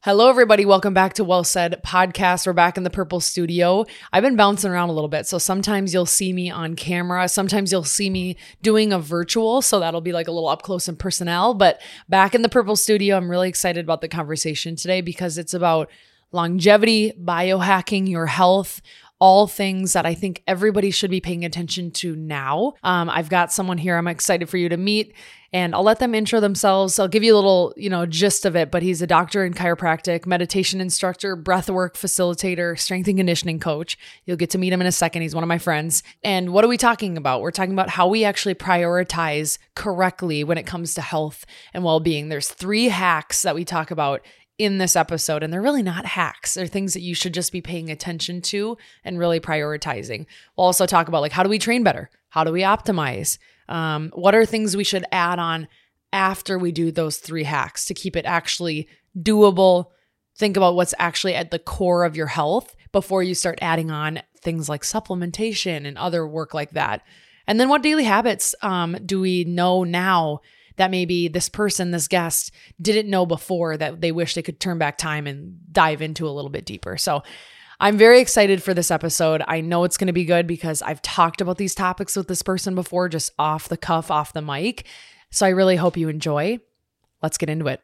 Hello, everybody. Welcome back to Well Said Podcast. We're back in the Purple Studio. I've been bouncing around a little bit. So sometimes you'll see me on camera. Sometimes you'll see me doing a virtual. So that'll be like a little up close and personnel. But back in the Purple Studio, I'm really excited about the conversation today because it's about longevity, biohacking, your health, all things that I think everybody should be paying attention to now. I've got someone here I'm excited for you to meet, and I'll let them intro themselves. I'll give you a little, gist of it, but he's a doctor in chiropractic, meditation instructor, breathwork facilitator, strength and conditioning coach. You'll get to meet him in a second. He's one of my friends. And what are we talking about? We're talking about how we actually prioritize correctly when it comes to health and well-being. There's 3 hacks that we talk about in this episode, and they're really not hacks. They're things that you should just be paying attention to and really prioritizing. We'll also talk about how do we train better? How do we optimize? What are things we should add on after we do those 3 hacks to keep it actually doable? Think about what's actually at the core of your health before you start adding on things like supplementation and other work like that. And then what daily habits do we know now that maybe this person, this guest, didn't know before that they wish they could turn back time and dive into a little bit deeper. So I'm very excited for this episode. I know it's going to be good because I've talked about these topics with this person before, just off the cuff, off the mic. So I really hope you enjoy. Let's get into it.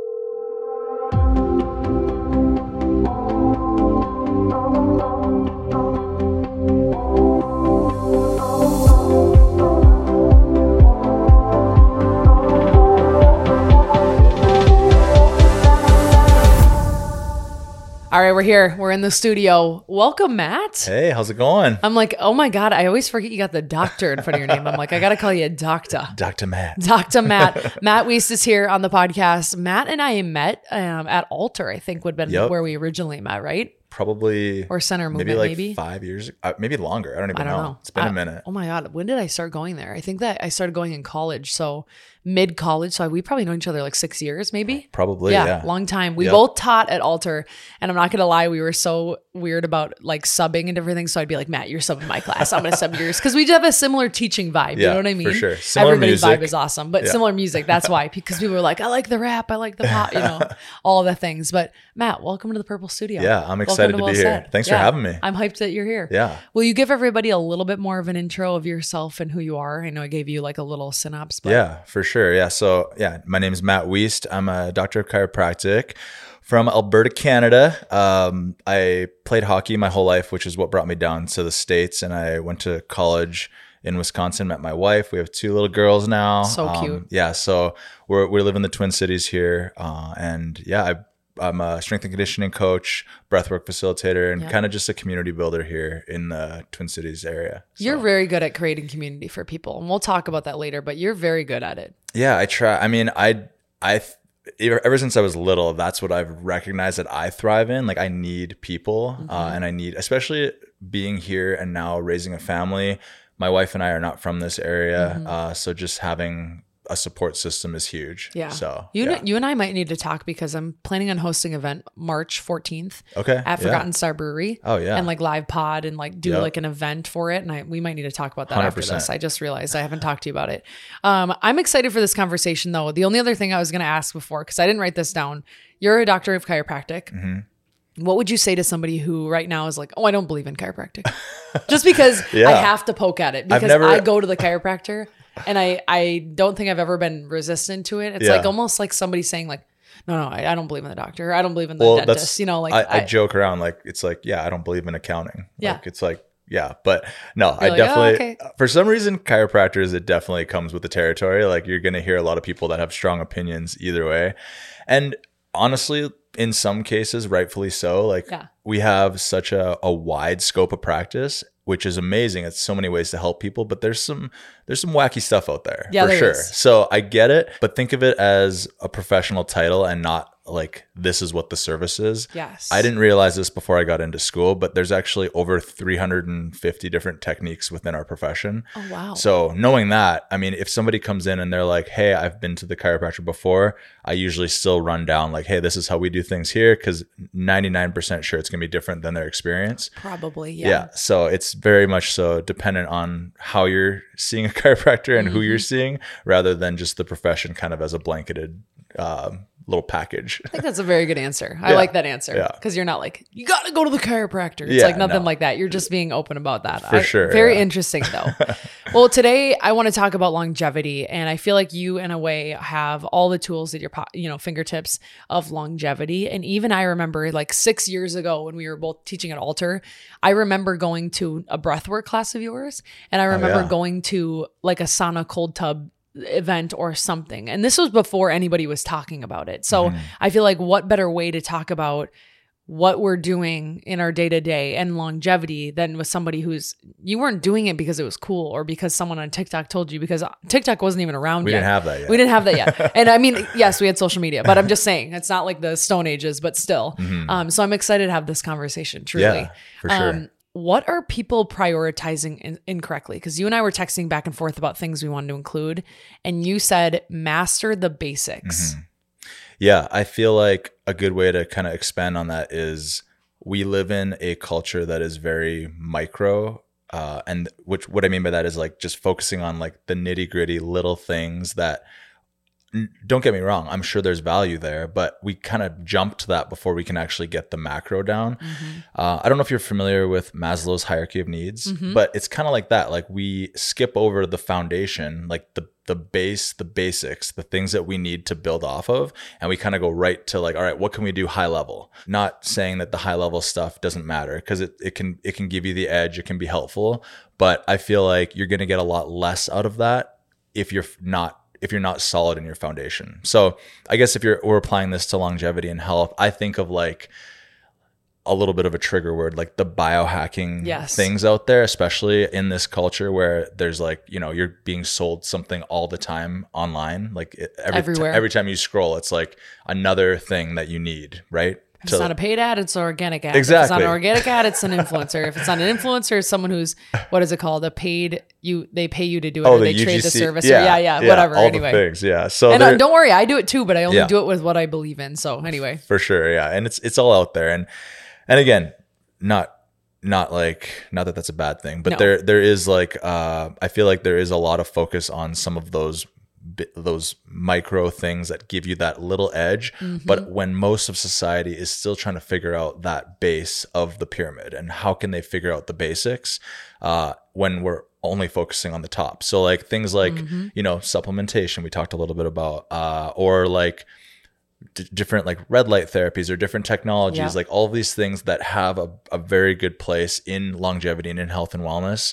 All right, we're here. We're in the studio. Welcome, Matt. Hey, how's it going? I'm like, oh my God, I always forget you got the doctor in front of your name. I'm like, I got to call you Doctor. Dr. Matt. Dr. Matt. Matt Wiest is here on the podcast. Matt and I met at Alter, I think would have been where we originally met, right? Probably. Or Center Movement, maybe 5 years, maybe longer. I don't even know. It's been a minute. Oh my God. When did I start going there? I think that I started going in college. So mid-college. So we probably known each other 6 years, maybe. Probably, yeah. Long time. We both taught at Alter. And I'm not going to lie, we were so weird about subbing and different things. So I'd be like, Matt, you're subbing my class. I'm going to sub yours. Because we have a similar teaching vibe. You know what I mean? For sure. Similar Everybody's music. vibe is awesome. But similar music. That's why. Because people were like, I like the rap. I like the pop, all the things. But Matt, welcome to the Purple Studio. Yeah, I'm excited to be here. Thanks for having me. I'm hyped that you're here. Yeah. Will you give everybody a little bit more of an intro of yourself and who you are? I know I gave you a little synopsis. But yeah, for sure. Yeah. So my name is Matt Wiest. I'm a doctor of chiropractic from Alberta, Canada. I played hockey my whole life, which is what brought me down to the States. And I went to college in Wisconsin, met my wife. We have 2 little girls now. So cute. Yeah. So we live in the Twin Cities here. I'm a strength and conditioning coach, breathwork facilitator, and kind of just a community builder here in the Twin Cities area. So. You're very good at creating community for people. And we'll talk about that later, but you're very good at it. Yeah, I try. I mean, ever since I was little, that's what I've recognized that I thrive in. I need people and I need, especially being here and now raising a family. My wife and I are not from this area. So just having a support system is huge. Yeah. So you and I might need to talk because I'm planning on hosting an event March 14th. Okay. At Forgotten Star Brewery. Oh yeah. And live pod and do an event for it. And we might need to talk about that 100%. After this. I just realized I haven't talked to you about it. I'm excited for this conversation though. The only other thing I was going to ask before, because I didn't write this down, you're a doctor of chiropractic. Mm-hmm. What would you say to somebody who right now is like, oh, I don't believe in chiropractic? Just because I have to poke at it because I go to the chiropractor and I don't think I've ever been resistant to it. It's almost like somebody saying no, I don't believe in the doctor. I don't believe in the dentist. I joke around it's I don't believe in accounting. Yeah. But no, I definitely, okay. For some reason, chiropractors, it definitely comes with the territory. You're going to hear a lot of people that have strong opinions either way. And honestly, in some cases, rightfully so, we have such a wide scope of practice, which is amazing. It's so many ways to help people, but there's some wacky stuff out there for sure. So I get it, but think of it as a professional title and not this is what the service is. Yes. I didn't realize this before I got into school, but there's actually over 350 different techniques within our profession. Oh, wow. So knowing that, I mean, if somebody comes in and they're like, hey, I've been to the chiropractor before, I usually still run down hey, this is how we do things here. Cause 99% sure it's going to be different than their experience. Probably. Yeah. Yeah. So it's very much so dependent on how you're seeing a chiropractor and who you're seeing rather than just the profession kind of as a blanketed little package. I think that's a very good answer. I like that answer because you're not like, you got to go to the chiropractor. It's like nothing like that. You're just being open about that. For sure. Very interesting though. Well, today I want to talk about longevity, and I feel like you in a way have all the tools at your fingertips of longevity. And even I remember like 6 years ago when we were both teaching at Alter, I remember going to a breathwork class of yours, and I remember going to like a sauna cold tub event or something. And this was before anybody was talking about it. So I feel like what better way to talk about what we're doing in our day-to-day and longevity than with somebody you weren't doing it because it was cool or because someone on TikTok told you, because TikTok wasn't even around yet. We didn't have that yet. And I mean, yes, we had social media, but I'm just saying it's not like the Stone Ages, but still. So I'm excited to have this conversation, truly. Yeah, for sure. What are people prioritizing incorrectly? Because you and I were texting back and forth about things we wanted to include, and you said master the basics. Yeah, I feel like a good way to kind of expand on that is we live in a culture that is very micro, and what I mean by that is like just focusing on like the nitty gritty little things that, don't get me wrong, I'm sure there's value there, but we kind of jump to that before we can actually get the macro down. I don't know if you're familiar with Maslow's hierarchy of needs, but it's kind of like that. Like we skip over the foundation, like the base, the basics, the things that we need to build off of. And we kind of go right to like, all right, what can we do high level? Not saying that the high level stuff doesn't matter, because it can give you the edge. It can be helpful, but I feel like you're going to get a lot less out of that if you're not solid in your foundation. So I guess if we're applying this to longevity and health, I think of like a little bit of a trigger word, like the biohacking things out there, especially in this culture where there's like, you're being sold something all the time online. Like everywhere. Every time you scroll, it's like another thing that you need, right? If it's not a paid ad, it's an organic ad. Exactly. If it's not an organic ad, it's an influencer. If it's not an influencer, it's someone who's, what is it called? They pay you to do it, or they trade the service. Yeah, whatever. All anyway. The things, yeah. So and don't worry, I do it too, but I only do it with what I believe in. So anyway. For sure, yeah. And it's all out there. And again, not that that's a bad thing, but there is like, I feel like there is a lot of focus on some of those micro things that give you that little edge. But when most of society is still trying to figure out that base of the pyramid, and how can they figure out the basics when we're only focusing on the top? So like things like, supplementation, we talked a little bit about, or like different like red light therapies or different technologies, like all of these things that have a very good place in longevity and in health and wellness.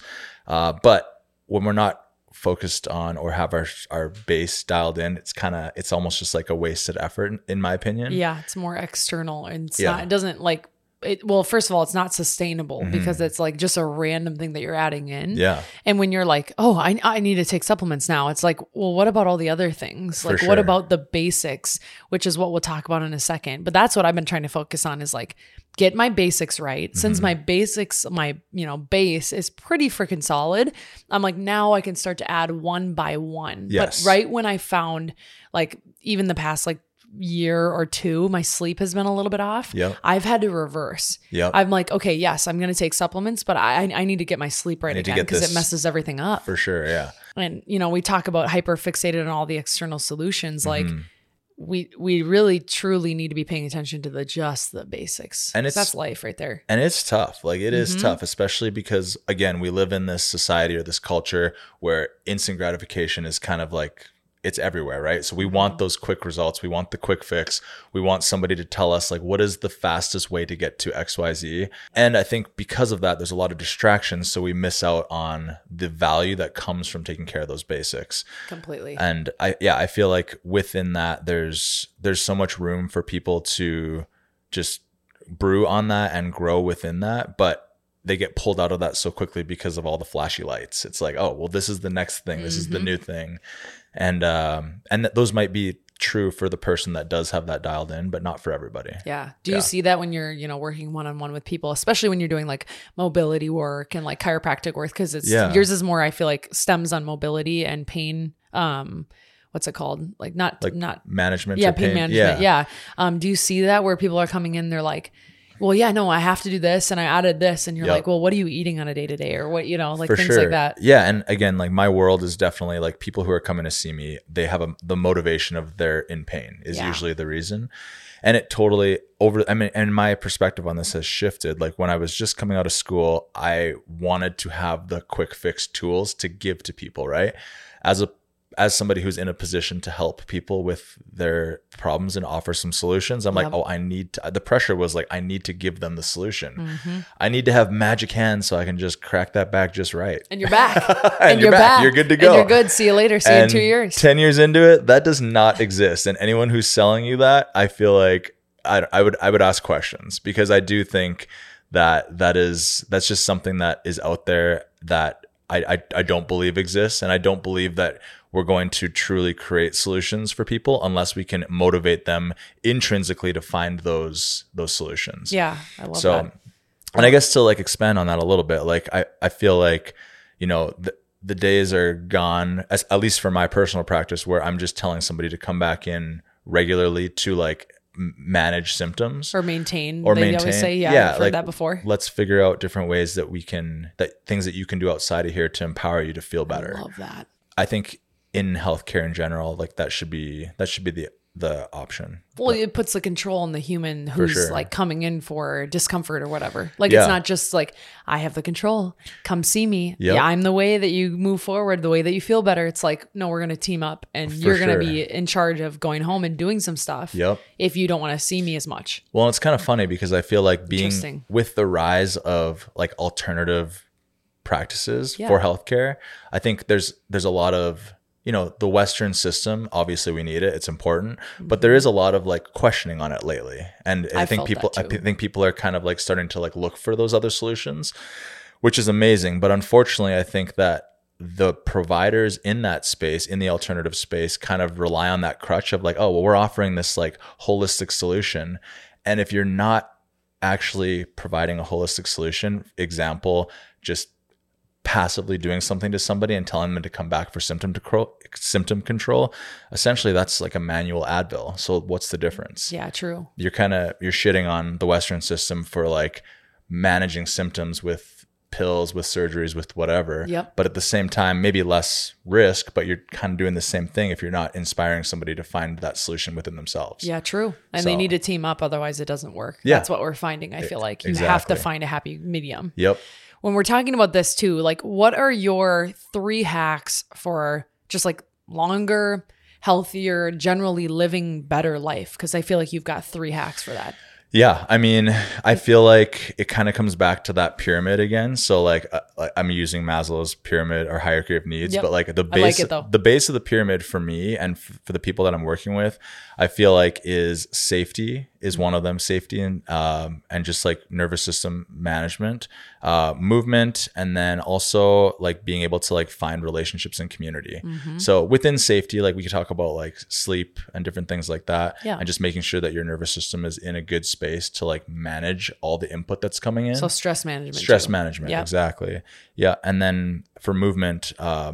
But when we're not focused on or have our base dialed in, it's almost just like a wasted effort, in my opinion. Yeah, it's more external, and it doesn't like it. Well, first of all, it's not sustainable because it's like just a random thing that you're adding in. Yeah. And when you're like, oh, I need to take supplements now, it's like, well, what about all the other things? Like, what about the basics, which is what we'll talk about in a second. But that's what I've been trying to focus on, is like, get my basics right. Since my basics, my base is pretty freaking solid, I'm like, now I can start to add one by one. Yes. But right when I found, like, even the past like year or two, my sleep has been a little bit off. Yep. I've had to reverse. Yep. I'm like, okay, yes, I'm going to take supplements, but I need to get my sleep right again, because it messes everything up. For sure, yeah. And, we talk about hyper fixated on all the external solutions, like, we really truly need to be paying attention to just the basics. And that's life right there. And it's tough. Like, it is tough, especially because, again, we live in this society or this culture where instant gratification is kind of like, it's everywhere, right? So we want those quick results. We want the quick fix. We want somebody to tell us like, what is the fastest way to get to XYZ? And I think because of that, there's a lot of distractions. So we miss out on the value that comes from taking care of those basics. Completely. And I feel like within that, there's so much room for people to just brew on that and grow within that. But they get pulled out of that so quickly because of all the flashy lights. It's like, oh, well, this is the next thing. This is the new thing. And those might be true for the person that does have that dialed in, but not for everybody. Yeah. Do you see that when you're, working one-on-one with people, especially when you're doing like mobility work and like chiropractic work? Because yours is more, I feel like, stems on mobility and pain. What's it called? Like not management. Yeah. Pain management. Yeah. Do you see that where people are coming in, they're like, well, yeah, no, I have to do this and I added this. And you're Yep. like, well, what are you eating on a day to day or what, like For things sure. like that. Yeah. And again, like my world is definitely like people who are coming to see me, they have the motivation of they're in pain is usually the reason. And it totally and my perspective on this has shifted. Like when I was just coming out of school, I wanted to have the quick fix tools to give to people, right? As somebody who's in a position to help people with their problems and offer some solutions, I'm like, oh, the pressure was like, I need to give them the solution. I need to have magic hands so I can just crack that back just right. And you're back. and you're back. You're good to go. And you're good. See you later. See you in 2 years. 10 years into it, that does not exist. And anyone who's selling you that, I feel like I would ask questions, because I do think that's just something that is out there that I don't believe exists. And I don't believe that we're going to truly create solutions for people unless we can motivate them intrinsically to find those solutions. Yeah, I love that. And I guess to like expand on that a little bit, like I feel like, the days are gone, at least for my personal practice, where I'm just telling somebody to come back in regularly to like manage symptoms or maintain. They always say, I've heard that before. Let's figure out different ways that things that you can do outside of here to empower you to feel better. I love that. I think in healthcare in general, like that should be the option. Well, it puts the control on the human who's like coming in for discomfort or whatever. Like Yeah. it's not just like, I have the control, come see me. Yep. Yeah, I'm the way that you move forward, the way that you feel better. It's like, no, we're going to team up and you're going to be in charge of going home and doing some stuff. Yep. If you don't want to see me as much. Well, it's kind of funny because I feel like being with the rise of like alternative practices for healthcare, I think there's a lot of, the Western system, obviously we need it. It's important, but there is a lot of like questioning on it lately. And I think people are kind of like starting to like look for those other solutions, which is amazing. But unfortunately, I think that the providers in that space, in the alternative space, kind of rely on that crutch of like, oh, well, we're offering this like holistic solution. And if you're not actually providing a holistic solution, example, just passively doing something to somebody and telling them to come back for symptom control, essentially that's like a manual Advil. So what's the difference? Yeah, true. You're shitting on the Western system for like managing symptoms with pills, with surgeries, with whatever. Yep. But at the same time, maybe less risk, but you're kind of doing the same thing if you're not inspiring somebody to find that solution within themselves. Yeah, true. And they need to team up, otherwise it doesn't work. Yeah. That's what we're finding. I feel like you have to find a happy medium. Yep. When we're talking about this too, like what are your 3 hacks for just like longer, healthier, generally living better life? Because I feel like you've got 3 hacks for that. Yeah. I mean, I feel like it kind of comes back to that pyramid again. So like I'm using Maslow's pyramid or hierarchy of needs, but like the base of the pyramid for me and for the people that I'm working with, I feel like is safety is one of them. Safety and just like nervous system management, movement, and then also like being able to like find relationships and community. So within safety, like we could talk about like sleep and different things like that, and just making sure that your nervous system is in a good space to like manage all the input that's coming in. So stress management. Exactly. Yeah. And then for movement,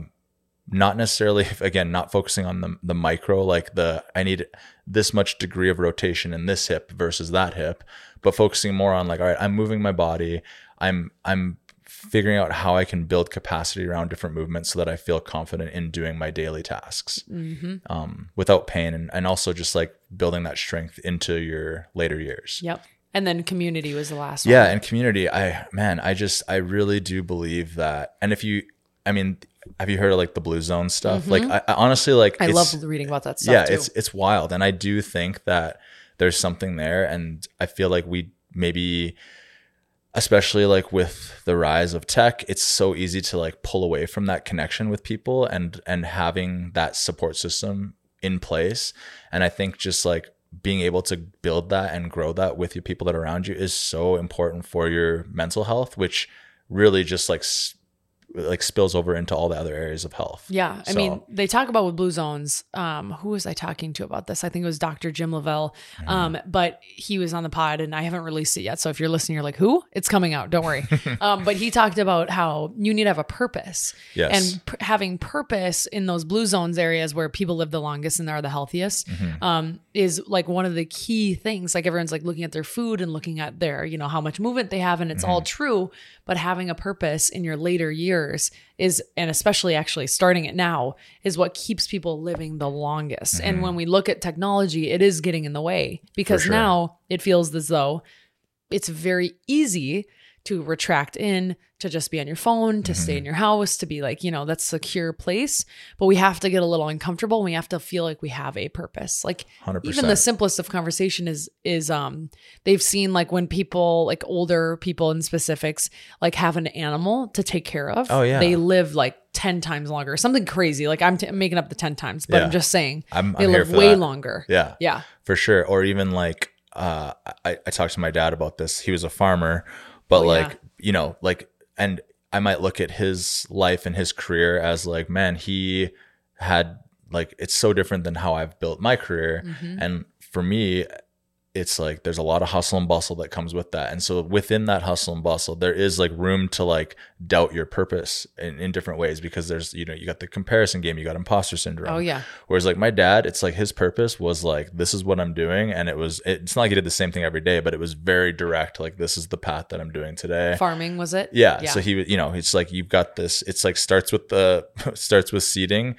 not necessarily, again, not focusing on the micro, like I need this much degree of rotation in this hip versus that hip, but focusing more on like, all right, I'm moving my body. I'm figuring out how I can build capacity around different movements so that I feel confident in doing my daily tasks without pain, and also just like building that strength into your later years. Yep. And then community was the last one. Yeah. And community, I really do believe that. And have you heard of like the Blue Zone stuff? Like I honestly, like, I love reading about that stuff too. It's wild. And I do think that there's something there. And I feel like we maybe, especially like with the rise of tech, it's so easy to like pull away from that connection with people and having that support system in place. And I think just like being able to build that and grow that with your people that are around you is so important for your mental health, which really just like like spills over into all the other areas of health. Yeah. I mean, they talk about with blue zones. Who was I talking to about this? I think it was Dr. Jim Lavelle. But he was on the pod and I haven't released it yet. So if you're listening, you're like, who? It's coming out. Don't worry. But he talked about how you need to have a purpose. Yes. And having purpose in those blue zones areas where people live the longest and are the healthiest is like one of the key things. Like everyone's like looking at their food and looking at their, you know, how much movement they have, and it's all true. But having a purpose in your later years is, and especially actually starting it now, is what keeps people living the longest. And when we look at technology, it is getting in the way, because now it feels as though it's very easy to retract in, to just be on your phone, to stay in your house, to be like, you know, that's a secure place. But we have to get a little uncomfortable. And we have to feel like we have a purpose. Like 100%. Even the simplest of conversation is they've seen like when people, like older people in specifics, like have an animal to take care of. Oh yeah. They live like 10 times longer, something crazy. Like I'm making up the 10 times, but I'm just saying they live way longer. Yeah. Yeah. For sure. Or even like, I talked to my dad about this. He was a farmer, but you know, like, and I might look at his life and his career as like, man, he had like, it's so different than how I've built my career. And for me, it's like there's a lot of hustle and bustle that comes with that. And so within that hustle and bustle, there is like room to like doubt your purpose in different ways, because there's, you know, you got the comparison game, you got imposter syndrome. Oh yeah. Whereas like my dad, it's like his purpose was like, this is what I'm doing. And it's not like he did the same thing every day, but it was very direct. Like, this is the path that I'm doing today. Farming, was it? Yeah. So he, you know, it's like, you've got this, it's like starts with seeding.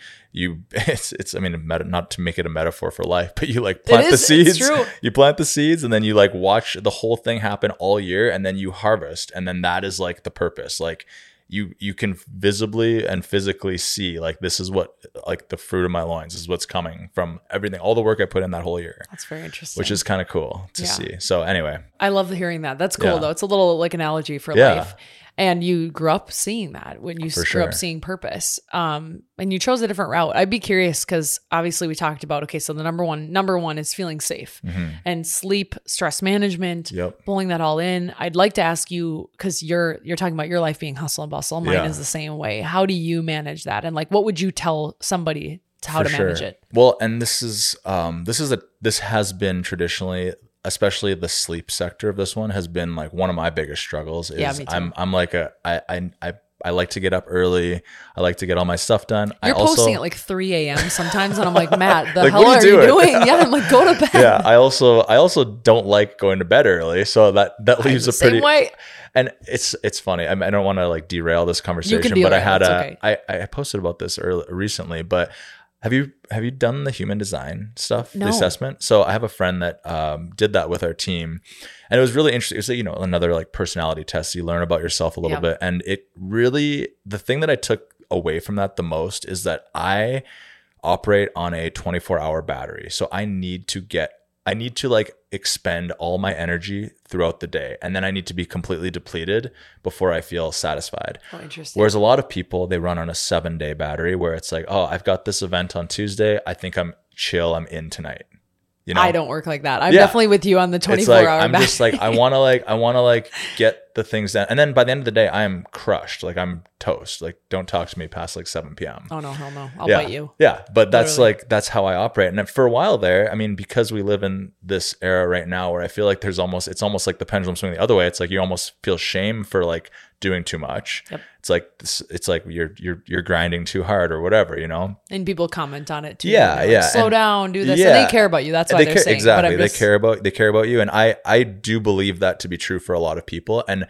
I mean, not to make it a metaphor for life, but you like plant the seeds. It's true. You plant the seeds, and then you like watch the whole thing happen all year, and then you harvest, and then that is like the purpose. Like you can visibly and physically see like, this is what, like the fruit of my loins is what's coming from everything, all the work I put in that whole year. That's very interesting. Which is kind of cool to see. So anyway, I love hearing that. That's cool though. It's a little like analogy for life. And you grew up seeing that when you grew up seeing purpose. And you chose a different route. I'd be curious, because obviously we talked about, okay, so the number one is feeling safe and sleep, stress management, pulling that all in. I'd like to ask you, because you're talking about your life being hustle and bustle. Mine is the same way. How do you manage that? And like, what would you tell somebody how to manage it? Well, and this has been traditionally, especially the sleep sector of this one, has been like one of my biggest struggles. Is me too. I'm like I like to get up early. I like to get all my stuff done. You're posting at like 3 a.m. sometimes, and I'm like, Matt, the like, hell are you doing? Yeah, I'm like, go to bed. Yeah, I also don't like going to bed early, so that leaves a pretty. Same way. And it's funny. I don't want to like derail this conversation, but I posted about this recently, but. Have you done the human design stuff, the assessment? So I have a friend that did that with our team, and it was really interesting. It was, you know, another like personality test. You learn about yourself a little bit, and it really, the thing that I took away from that the most is that I operate on a 24-hour battery. So I need to like expend all my energy throughout the day, and then I need to be completely depleted before I feel satisfied. Oh, interesting. Whereas a lot of people, they run on a 7-day battery where it's like, oh, I've got this event on Tuesday. I think I'm chill. I'm in tonight. You know? I don't work like that. I'm definitely with you on the 24-hour battery. I'm just like, I want to get the things done. And then by the end of the day, I am crushed. Like, I'm toast. Like, don't talk to me past like 7 p.m. Oh no, hell no. I'll bite you. Yeah. But that's literally. That's how I operate. And for a while there, I mean, because we live in this era right now where I feel like it's almost like the pendulum swinging the other way. It's like, you almost feel shame for like doing too much. Yep. It's like you're grinding too hard or whatever, you know? And people comment on it too. Yeah. Yeah. Slow down, do this. Yeah. And they care about you. That's why they're saying. Exactly. They care about you. And I do believe that to be true for a lot of people. And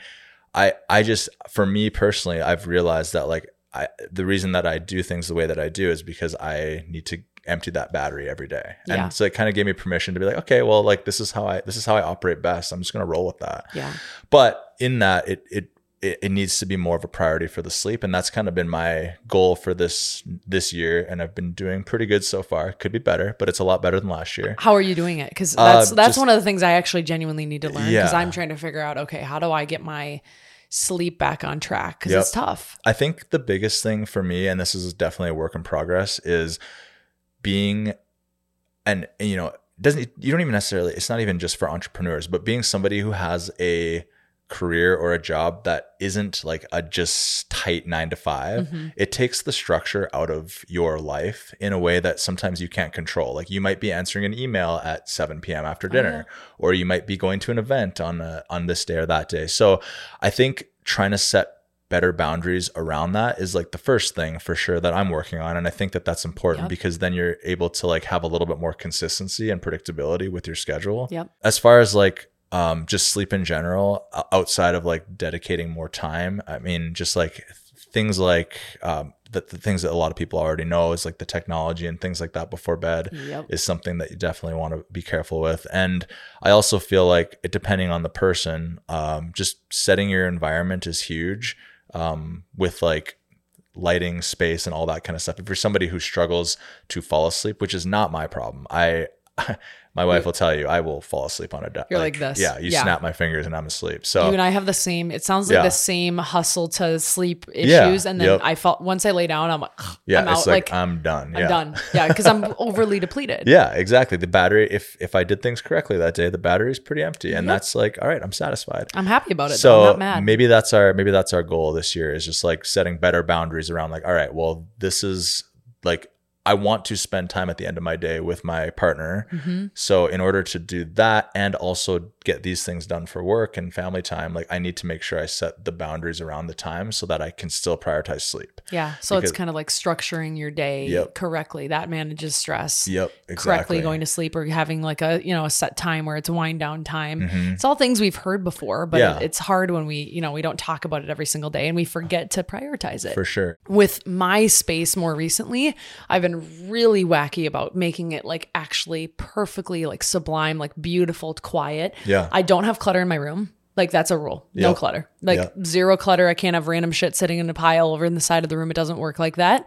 I just, for me personally, I've realized that like the reason that I do things the way that I do is because I need to empty that battery every day. And so it kind of gave me permission to be like, okay, well, like this is how I operate best. I'm just going to roll with that. Yeah. But in that, it needs to be more of a priority for the sleep. And that's kind of been my goal for this year. And I've been doing pretty good so far. Could be better, but it's a lot better than last year. How are you doing it? Because that's one of the things I actually genuinely need to learn, because I'm trying to figure out, okay, how do I get my sleep back on track? Because it's tough. I think the biggest thing for me, and this is definitely a work in progress, is being, and you know, you don't even necessarily, it's not even just for entrepreneurs, but being somebody who has a career or a job that isn't like a just tight 9 to 5, it takes the structure out of your life in a way that sometimes you can't control. Like you might be answering an email at 7 p.m. after dinner, or you might be going to an event on this day or that day. So I think trying to set better boundaries around that is like the first thing for sure that I'm working on. And I think that that's important because then you're able to like have a little bit more consistency and predictability with your schedule. As far as like just sleep in general, outside of like dedicating more time, I mean, just like things like the things that a lot of people already know is like the technology and things like that before bed is something that you definitely want to be careful with. And I also feel like depending on the person, just setting your environment is huge. With like lighting, space, and all that kind of stuff. If you're somebody who struggles to fall asleep, which is not my problem, my wife will tell you I will fall asleep on a desk. You're like this. Yeah, you snap my fingers and I'm asleep. So you and I have the same. It sounds like the same hustle to sleep issues. And then I felt once I lay down, I'm like, I'm out. It's like I'm done. I'm done. Yeah, because I'm overly depleted. Yeah, exactly. The battery, if I did things correctly that day, the battery is pretty empty, and that's like, all right, I'm satisfied. I'm happy about it. So I'm not mad. maybe that's our goal this year, is just like setting better boundaries around like, all right, well, this is like, I want to spend time at the end of my day with my partner. So in order to do that and also get these things done for work and family time, like I need to make sure I set the boundaries around the time so that I can still prioritize sleep. Yeah. So it's kind of like structuring your day correctly. That manages stress. Exactly. Correctly going to sleep, or having like a set time where it's wind down time. It's all things we've heard before, but it's hard when we don't talk about it every single day and we forget to prioritize it. For sure. With my space more recently, I've been really wacky about making it like actually perfectly like sublime, like beautiful, quiet. Yeah. I don't have clutter in my room. Like that's a rule. No clutter. Like zero clutter. I can't have random shit sitting in a pile over in the side of the room. It doesn't work like that.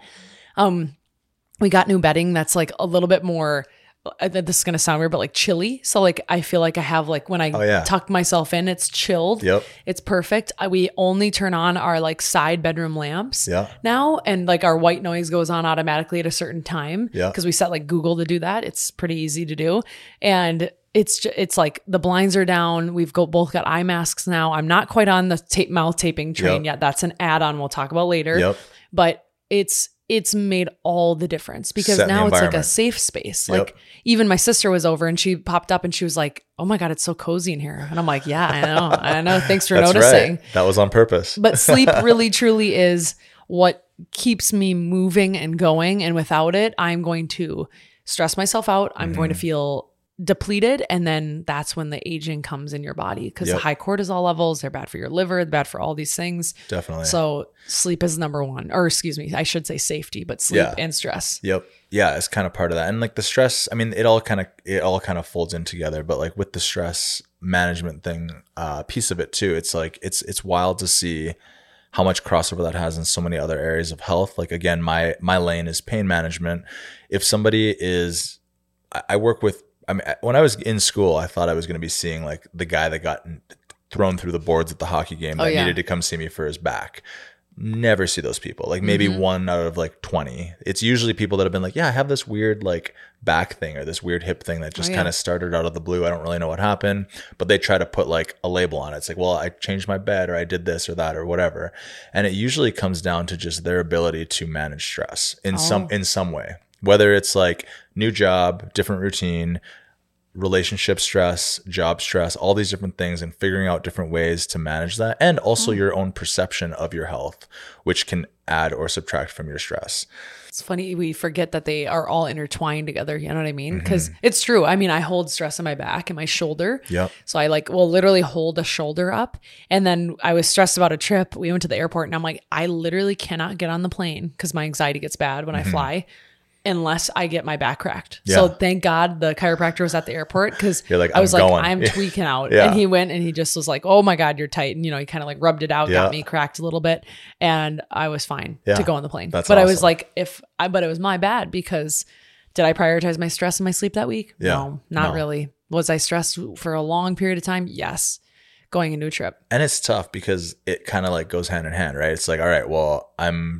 We got new bedding that's like a little bit more, this is going to sound weird, but like chilly. So like, I feel like I have like when I tuck myself in, it's chilled. It's perfect. We only turn on our like side bedroom lamps now. And like our white noise goes on automatically at a certain time. Cause we set like Google to do that. It's pretty easy to do. And it's like the blinds are down. We've both got eye masks now. I'm not quite on the mouth taping train yet. That's an add-on we'll talk about later. But it's made all the difference because now it's like a safe space. Like even my sister was over and she popped up and she was like, "Oh my God, it's so cozy in here." And I'm like, "Yeah, I know. Thanks for noticing." Right. That was on purpose. But sleep really truly is what keeps me moving and going. And without it, I'm going to stress myself out. I'm going to feel depleted, and then that's when the aging comes in your body because the high cortisol levels, they're bad for your liver, they're bad for all these things. Definitely. So sleep is number one, or excuse me, I should say safety, but sleep and stress. Yeah, it's kind of part of that. And like the stress, I mean, it all kind of folds in together, but like with the stress management thing, piece of it too, it's like it's wild to see how much crossover that has in so many other areas of health. Like again, my lane is pain management. If somebody is, I work with, I mean, when I was in school, I thought I was going to be seeing like the guy that got thrown through the boards at the hockey game that needed to come see me for his back. Never see those people. Like maybe one out of like 20. It's usually people that have been like, yeah, I have this weird like back thing or this weird hip thing that just kind of started out of the blue. I don't really know what happened, but they try to put like a label on it. It's like, well, I changed my bed or I did this or that or whatever. And it usually comes down to just their ability to manage stress in some way. Whether it's like new job, different routine, relationship stress, job stress, all these different things, and figuring out different ways to manage that. And also your own perception of your health, which can add or subtract from your stress. It's funny, we forget that they are all intertwined together. You know what I mean? Because it's true. I mean, I hold stress in my back and my shoulder. So I will literally hold a shoulder up. And then I was stressed about a trip. We went to the airport and I'm like, I literally cannot get on the plane because my anxiety gets bad when I fly, unless I get my back cracked. So thank God the chiropractor was at the airport because I was like, I'm tweaking out. And he went and he just was like, "Oh my God, you're tight." And, he kind of like rubbed it out, got me cracked a little bit. And I was fine to go on the plane. But awesome. I was like, but it was my bad because did I prioritize my stress and my sleep that week? No, not really. Was I stressed for a long period of time? Yes. Going into a trip. And it's tough because it kind of like goes hand in hand, right? It's like, all right, well, I'm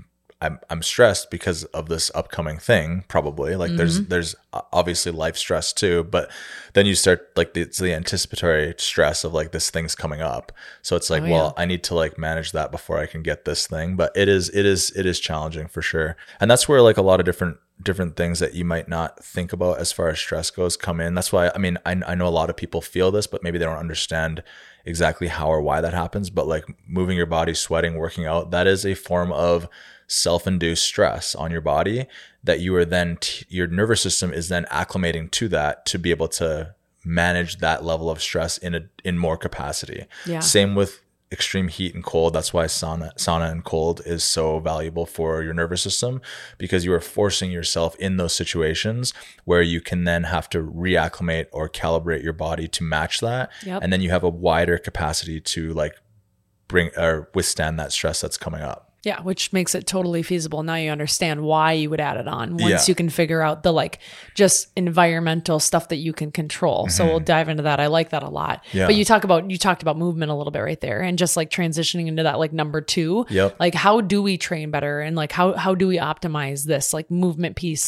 I'm stressed because of this upcoming thing, probably. Like there's obviously life stress too, but then you start like it's the anticipatory stress of like this thing's coming up. So it's like, I need to like manage that before I can get this thing. But it is challenging for sure. And that's where like a lot of different things that you might not think about as far as stress goes come in. That's why, I mean, I know a lot of people feel this, but maybe they don't understand exactly how or why that happens. But like moving your body, sweating, working out, that is a form of self-induced stress on your body that you are then your nervous system is then acclimating to that to be able to manage that level of stress in more capacity. Same with extreme heat and cold. That's why sauna and cold is so valuable for your nervous system, because you are forcing yourself in those situations where you can then have to reacclimate or calibrate your body to match that. And then you have a wider capacity to like bring or withstand that stress that's coming up. Yeah, which makes it totally feasible. Now you understand why you would add it on once you can figure out the like just environmental stuff that you can control. So we'll dive into that. I like that a lot. But you talked about movement a little bit right there, and just like transitioning into that like number 2. Like how do we train better, and like how do we optimize this like movement piece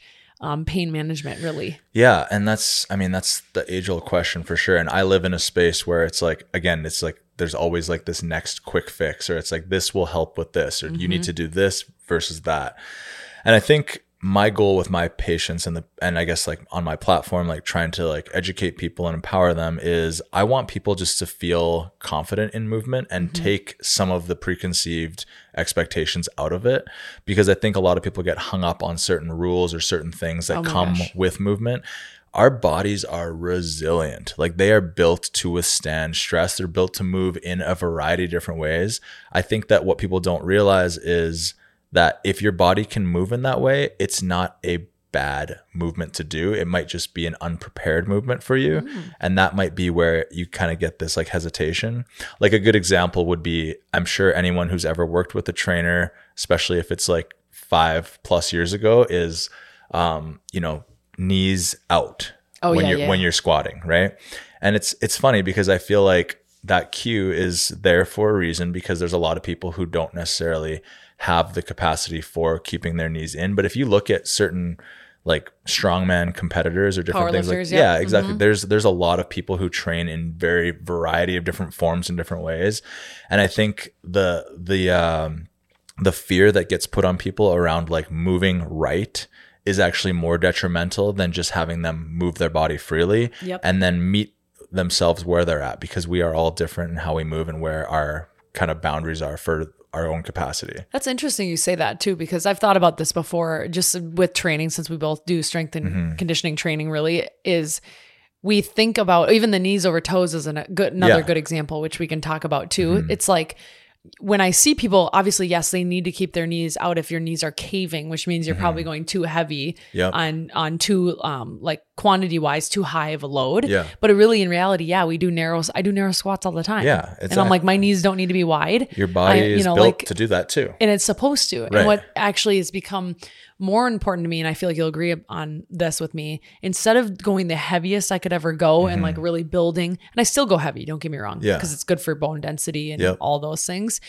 / pain management really? Yeah, and that's the age-old question for sure. And I live in a space where it's like, again, it's like there's always like this next quick fix, or it's like this will help with this, or you need to do this versus that. And I think my goal with my patients and I guess like on my platform, like trying to like educate people and empower them, is I want people just to feel confident in movement and take some of the preconceived expectations out of it, because I think a lot of people get hung up on certain rules or certain things that come with movement. Our bodies are resilient. Like they are built to withstand stress. They're built to move in a variety of different ways. I think that what people don't realize is that if your body can move in that way, it's not a bad movement to do. It might just be an unprepared movement for you. And that might be where you kind of get this like hesitation. Like a good example would be, I'm sure anyone who's ever worked with a trainer, especially if it's like 5+ years ago, is, knees out when you're squatting, right? And it's funny because I feel like that cue is there for a reason, because there's a lot of people who don't necessarily have the capacity for keeping their knees in. But if you look at certain like strongman competitors or different things like exactly. There's a lot of people who train in very variety of different forms and different ways. And I think the fear that gets put on people around like moving right is actually more detrimental than just having them move their body freely and then meet themselves where they're at, because we are all different in how we move and where our kind of boundaries are for our own capacity. That's interesting you say that too, because I've thought about this before just with training, since we both do strength and conditioning training, really is we think about even the knees over toes is another good example, which we can talk about too. It's like, when I see people, obviously, yes, they need to keep their knees out if your knees are caving, which means you're probably going too heavy on too, like quantity wise, too high of a load. But really in reality, I do narrow squats all the time. Exactly. And I'm like, my knees don't need to be wide. Your body is built to do that too. And it's supposed to. Right. And what actually has become more important to me, and I feel like you'll agree on this with me, instead of going the heaviest I could ever go and like really building, and I still go heavy, don't get me wrong, because it's good for bone density and all those things.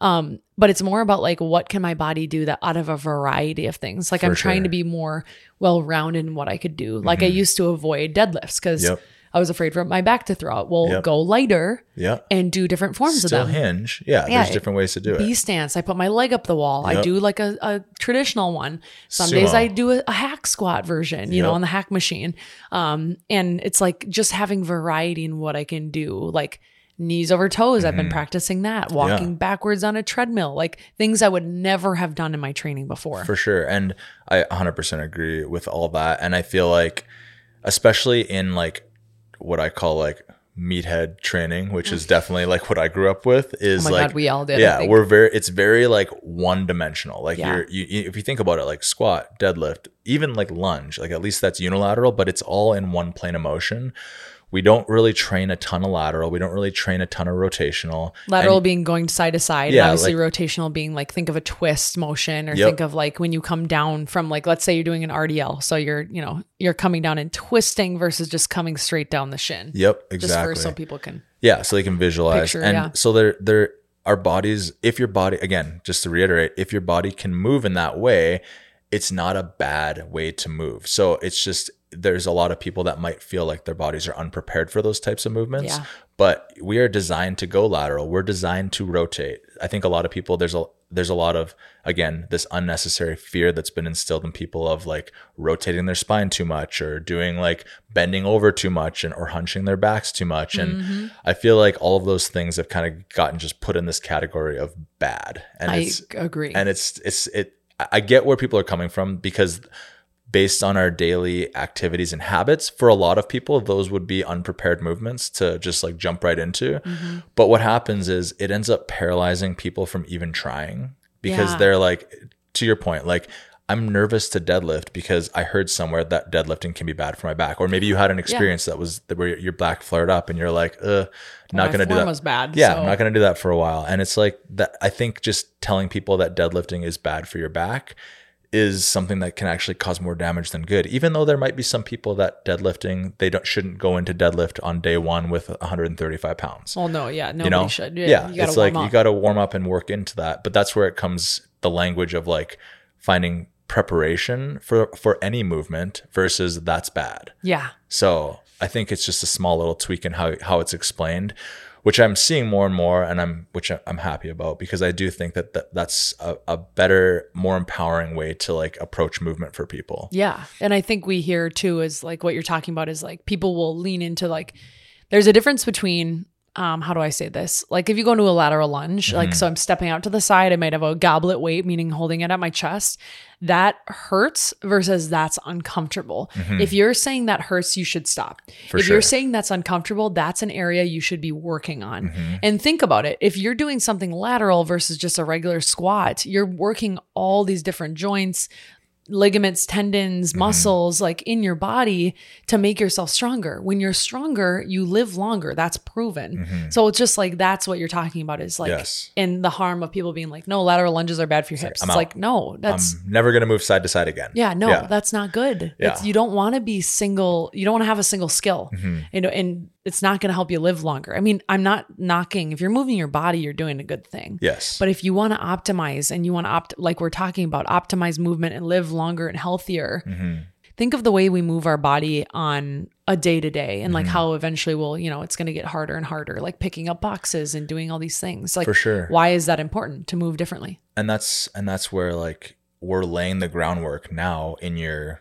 But it's more about like, what can my body do that out of a variety of things? Like I'm trying to be more well-rounded in what I could do. Like I used to avoid deadlifts because I was afraid for my back to throw out. Well, go lighter and do different forms of them. Still hinge. There's different ways to do it. B-stance. I put my leg up the wall. I do like a traditional one. Some days I do a hack squat version, you know, on the hack machine. And it's like just having variety in what I can do. Like knees over toes. I've been practicing that. Walking backwards on a treadmill. Like things I would never have done in my training before. For sure. And I 100% agree with all that. And I feel like, especially in like what I call like meathead training, which is definitely like what I grew up with, is God, we all did. It's very like one dimensional. Like you if you think about it, like squat, deadlift, even like lunge, like at least that's unilateral, but it's all in one plane of motion. We don't really train a ton of lateral. We don't really train a ton of rotational. Lateral being going side to side. Yeah, obviously like, rotational being like, think of a twist motion, or think of like when you come down from like, let's say you're doing an RDL. So you're coming down and twisting versus just coming straight down the shin. Yep, exactly. Just so people can. Yeah, so they can visualize. So they're our bodies, if your body, again, just to reiterate, if your body can move in that way, it's not a bad way to move. So it's just, there's a lot of people that might feel like their bodies are unprepared for those types of movements, but we are designed to go lateral. We're designed to rotate. I think a lot of people, there's a lot of, again, this unnecessary fear that's been instilled in people of like rotating their spine too much or doing like bending over too much or hunching their backs too much. And I feel like all of those things have kind of gotten just put in this category of bad. And I agree. And I get where people are coming from, because based on our daily activities and habits, for a lot of people, those would be unprepared movements to just like jump right into. But what happens is it ends up paralyzing people from even trying, because they're like, to your point, like, I'm nervous to deadlift because I heard somewhere that deadlifting can be bad for my back. Or maybe you had an experience that was where your back flared up and you're like, not going to do that. Was bad. Yeah, I'm not going to do that for a while. And it's like that. I think just telling people that deadlifting is bad for your back is something that can actually cause more damage than good. Even though there might be some people that deadlifting, shouldn't go into deadlift on day one with 135 pounds. Well, no, yeah, nobody should. Yeah, it's like you got to warm up and work into that. But that's where it comes, the language of like finding preparation for any movement versus that's bad. Yeah. So I think it's just a small little tweak in how it's explained, which I'm seeing more and more, and which I'm happy about, because I do think that's a better, more empowering way to like approach movement for people. Yeah. And I think we hear too is like what you're talking about is like people will lean into like, there's a difference between how do I say this? Like if you go into a lateral lunge, like, so I'm stepping out to the side, I might have a goblet weight, meaning holding it at my chest. That hurts versus that's uncomfortable. If you're saying that hurts, you should stop. If you're saying that's uncomfortable, that's an area you should be working on. And think about it. If you're doing something lateral versus just a regular squat, you're working all these different joints, ligaments, tendons, muscles, like in your body to make yourself stronger. When you're stronger, you live longer. That's proven. So it's just like, that's what you're talking about is like, in the harm of people being like, no, lateral lunges are bad for your hips. It's like, no, I'm never going to move side to side again. Yeah, no, that's not good. You don't want to be single. You don't want to have a single skill, and it's not going to help you live longer. I mean, I'm not knocking, if you're moving your body, you're doing a good thing. Yes. But if you want to optimize and you want to like we're talking about, optimize movement and live longer and healthier, think of the way we move our body on a day to day and like how eventually it's going to get harder and harder, like picking up boxes and doing all these things. Like, for sure. Why is that important to move differently? And that's where like we're laying the groundwork now in your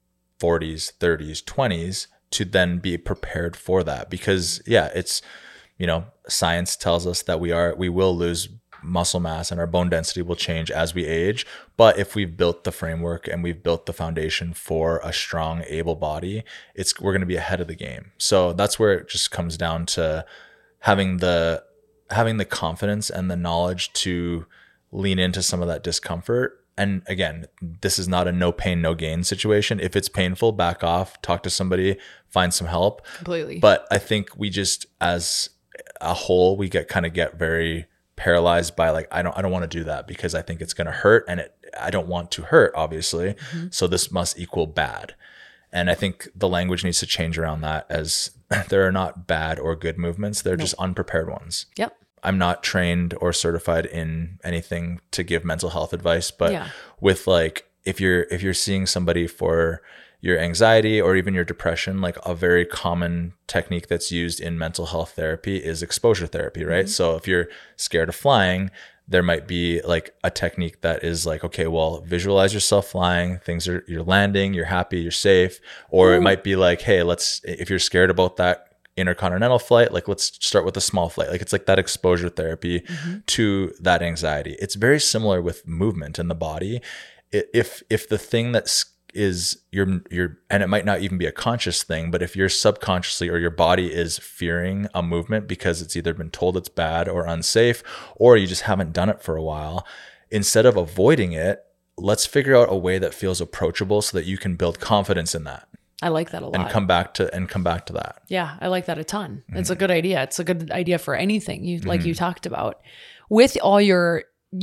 40s, 30s, 20s to then be prepared for that. Because it's, science tells us that we will lose muscle mass and our bone density will change as we age. But if we've built the framework and we've built the foundation for a strong, able body, we're going to be ahead of the game. So that's where it just comes down to having the confidence and the knowledge to lean into some of that discomfort. And again, this is not a no pain, no gain situation. If it's painful, back off, talk to somebody, find some help. Completely. But I think we just, as a whole, we get very paralyzed by like, I don't want to do that because I think it's going to hurt, and I don't want to hurt, obviously. So this must equal bad. And I think the language needs to change around that, as there are not bad or good movements. They're just unprepared ones. Yep. I'm not trained or certified in anything to give mental health advice, but with like, if you're seeing somebody for your anxiety or even your depression, like a very common technique that's used in mental health therapy is exposure therapy, right? So if you're scared of flying, there might be like a technique that is like, okay, well, visualize yourself flying, you're landing, you're happy, you're safe. Or it might be like, hey, if you're scared about that intercontinental flight, like let's start with a small flight. Like it's like that exposure therapy to that anxiety. It's very similar with movement in the body. If the thing is your and it might not even be a conscious thing, but if you're subconsciously, or your body is fearing a movement because it's either been told it's bad or unsafe, or you just haven't done it for a while, instead of avoiding it, let's figure out a way that feels approachable so that you can build confidence in that. I like that a lot. And come back to that. Yeah, I like that a ton. It's a good idea. It's a good idea for anything you talked about. With all you're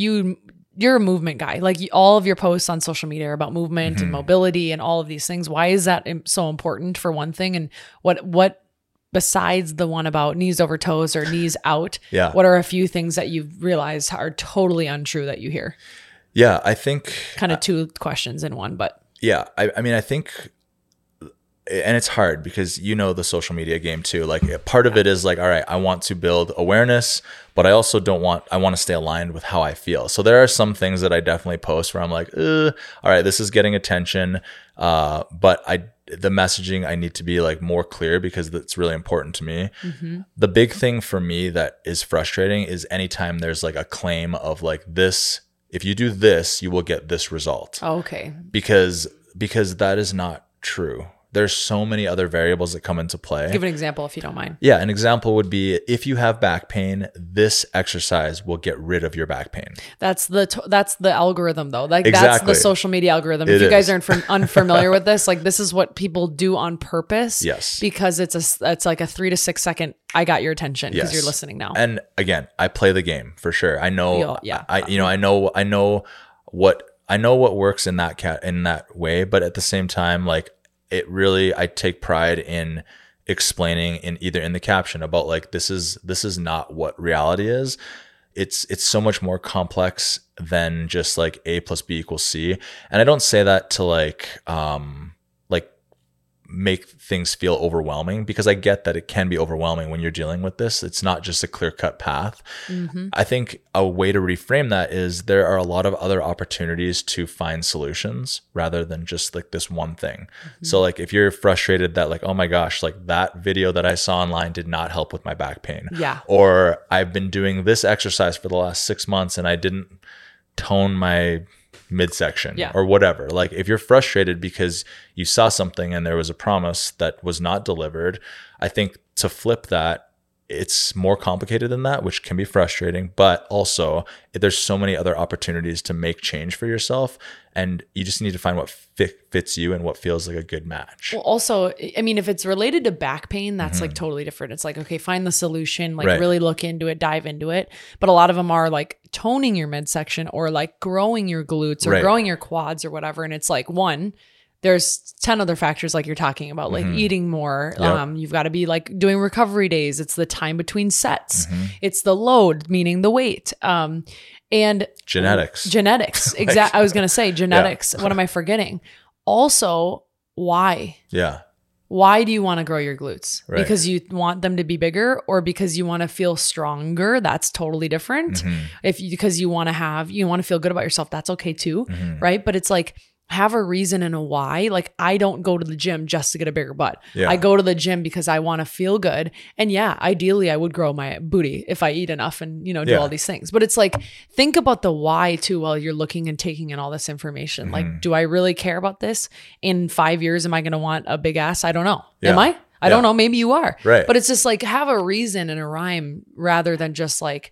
a movement guy. Like all of your posts on social media are about movement and mobility and all of these things. Why is that so important for one thing? And what besides the one about knees over toes or knees out, Yeah. what are a few things that you've realized are totally untrue that you hear? Yeah, I think kind of two questions in one, but yeah, I mean, I think, and it's hard because the social media game too. Like part of it is like, all right, I want to build awareness, but I also I want to stay aligned with how I feel. So there are some things that I definitely post where I'm like, all right, this is getting attention. But the messaging, I need to be like more clear because that's really important to me. Mm-hmm. The big thing for me that is frustrating is anytime there's like a claim of like this, if you do this, you will get this result. Oh, okay. Because that is not true. There's so many other variables that come into play. Give an example if you don't mind. Yeah, an example would be if you have back pain, this exercise will get rid of your back pain. That's the algorithm though. Like exactly. That's the social media algorithm. If you guys aren't unfamiliar with this, like this is what people do on purpose. Yes. Because it's like a 3 to 6 second. I got your attention because you're listening now. And again, I play the game for sure. I know. I know what works in that way. But at the same time, like. I take pride in explaining either in the caption about like, this is not what reality is. It's so much more complex than just like A plus B equals C. And I don't say that to like make things feel overwhelming because I get that it can be overwhelming when you're dealing with this. It's not just a clear-cut path. Mm-hmm. I think a way to reframe that is there are a lot of other opportunities to find solutions rather than just like this one thing. Mm-hmm. So like if you're frustrated that like, oh my gosh, like that video that I saw online did not help with my back pain. Yeah. Or I've been doing this exercise for the last 6 months and I didn't tone my midsection or whatever. Like if you're frustrated because you saw something and there was a promise that was not delivered, I think to flip that, it's more complicated than that, which can be frustrating, but also there's so many other opportunities to make change for yourself. And you just need to find what fits you and what feels like a good match. Well, also, I mean, if it's related to back pain, that's like totally different. It's like, okay, find the solution, like really look into it, dive into it. But a lot of them are like toning your midsection or like growing your glutes or growing your quads or whatever. And it's like, one, there's 10 other factors like you're talking about, like eating more. Yep. You've got to be like doing recovery days. It's the time between sets. It's the load, meaning the weight. And genetics. Exactly. I was going to say genetics. What am I forgetting? Also, why? Yeah. Why do you want to grow your glutes? Right. Because you want them to be bigger or because you want to feel stronger? That's totally different. Because you want to feel good about yourself, that's okay too. Right. But it's like, have a reason and a why. Like I don't go to the gym just to get a bigger butt. Yeah. I go to the gym because I want to feel good. And yeah, ideally I would grow my booty if I eat enough and, do all these things. But it's like, think about the why too, while you're looking and taking in all this information. Like, do I really care about this? In 5 years, am I going to want a big ass? I don't know. Yeah. Am I? I don't know. Maybe you are. Right. But it's just like, have a reason and a rhyme rather than just like,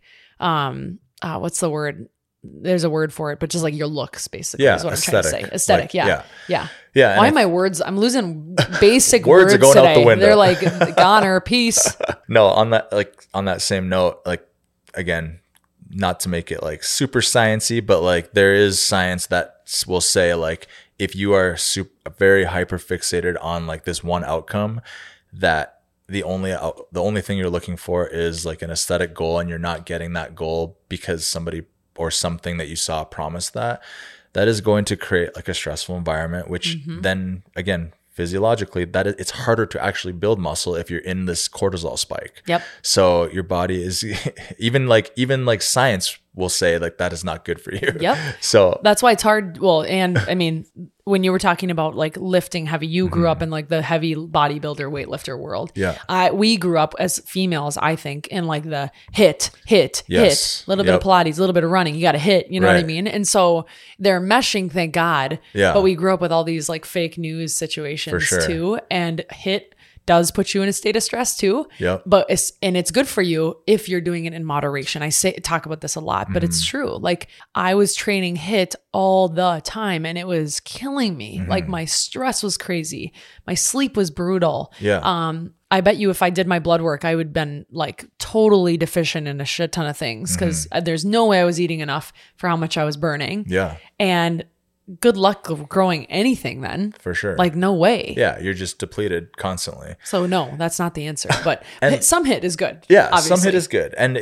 what's the word? There's a word for it, but just like your looks, basically, is what aesthetic. I'm trying to say. Aesthetic, like, yeah. Why my words? I'm losing basic words words are going today. out the window. They're like goner, peace. No, on that same note, like again, not to make it like super sciencey, but like there is science that will say like if you are very hyper fixated on like this one outcome, that the only thing you're looking for is like an aesthetic goal, and you're not getting that goal because somebody or something that you saw promised that is going to create like a stressful environment, which then again, physiologically it's harder to actually build muscle if you're in this cortisol spike. Yep. So your body is even like science will say like that is not good for you. Yep. So that's why it's hard. Well, and I mean, when you were talking about like lifting heavy, you grew up in like the heavy bodybuilder, weightlifter world. Yeah. We grew up as females, I think, in like the hit, a little bit of Pilates, a little bit of running. You got to hit, you know what I mean? And so they're meshing, thank God. Yeah. But we grew up with all these like fake news situations too. And hit does put you in a state of stress too. Yep. But it's good for you if you're doing it in moderation. I talk about this a lot, but it's true. Like I was training HIIT all the time and it was killing me. Like my stress was crazy. My sleep was brutal. Yeah. I bet you if I did my blood work, I would have been like totally deficient in a shit ton of things because there's no way I was eating enough for how much I was burning. Yeah. And good luck growing anything then. For sure. Like, no way. Yeah, you're just depleted constantly. So no, that's not the answer. But some HIIT is good. Yeah, obviously. some HIIT is good. And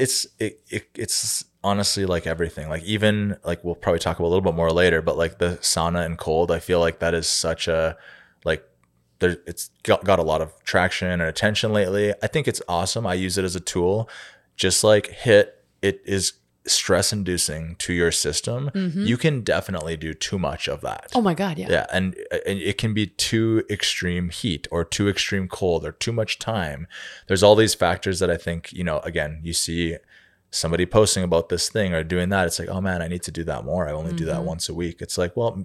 it's honestly like everything. Like even like we'll probably talk about a little bit more later, but like the sauna and cold, I feel like that is such a like it's got a lot of traction and attention lately. I think it's awesome. I use it as a tool. Just like HIIT, it is stress inducing to your system. You can definitely do too much of that. Oh my God. Yeah. And it can be too extreme heat or too extreme cold or too much time. There's all these factors that I think, again, you see somebody posting about this thing or doing that. It's like, oh man, I need to do that more. I only do that once a week. It's like, well,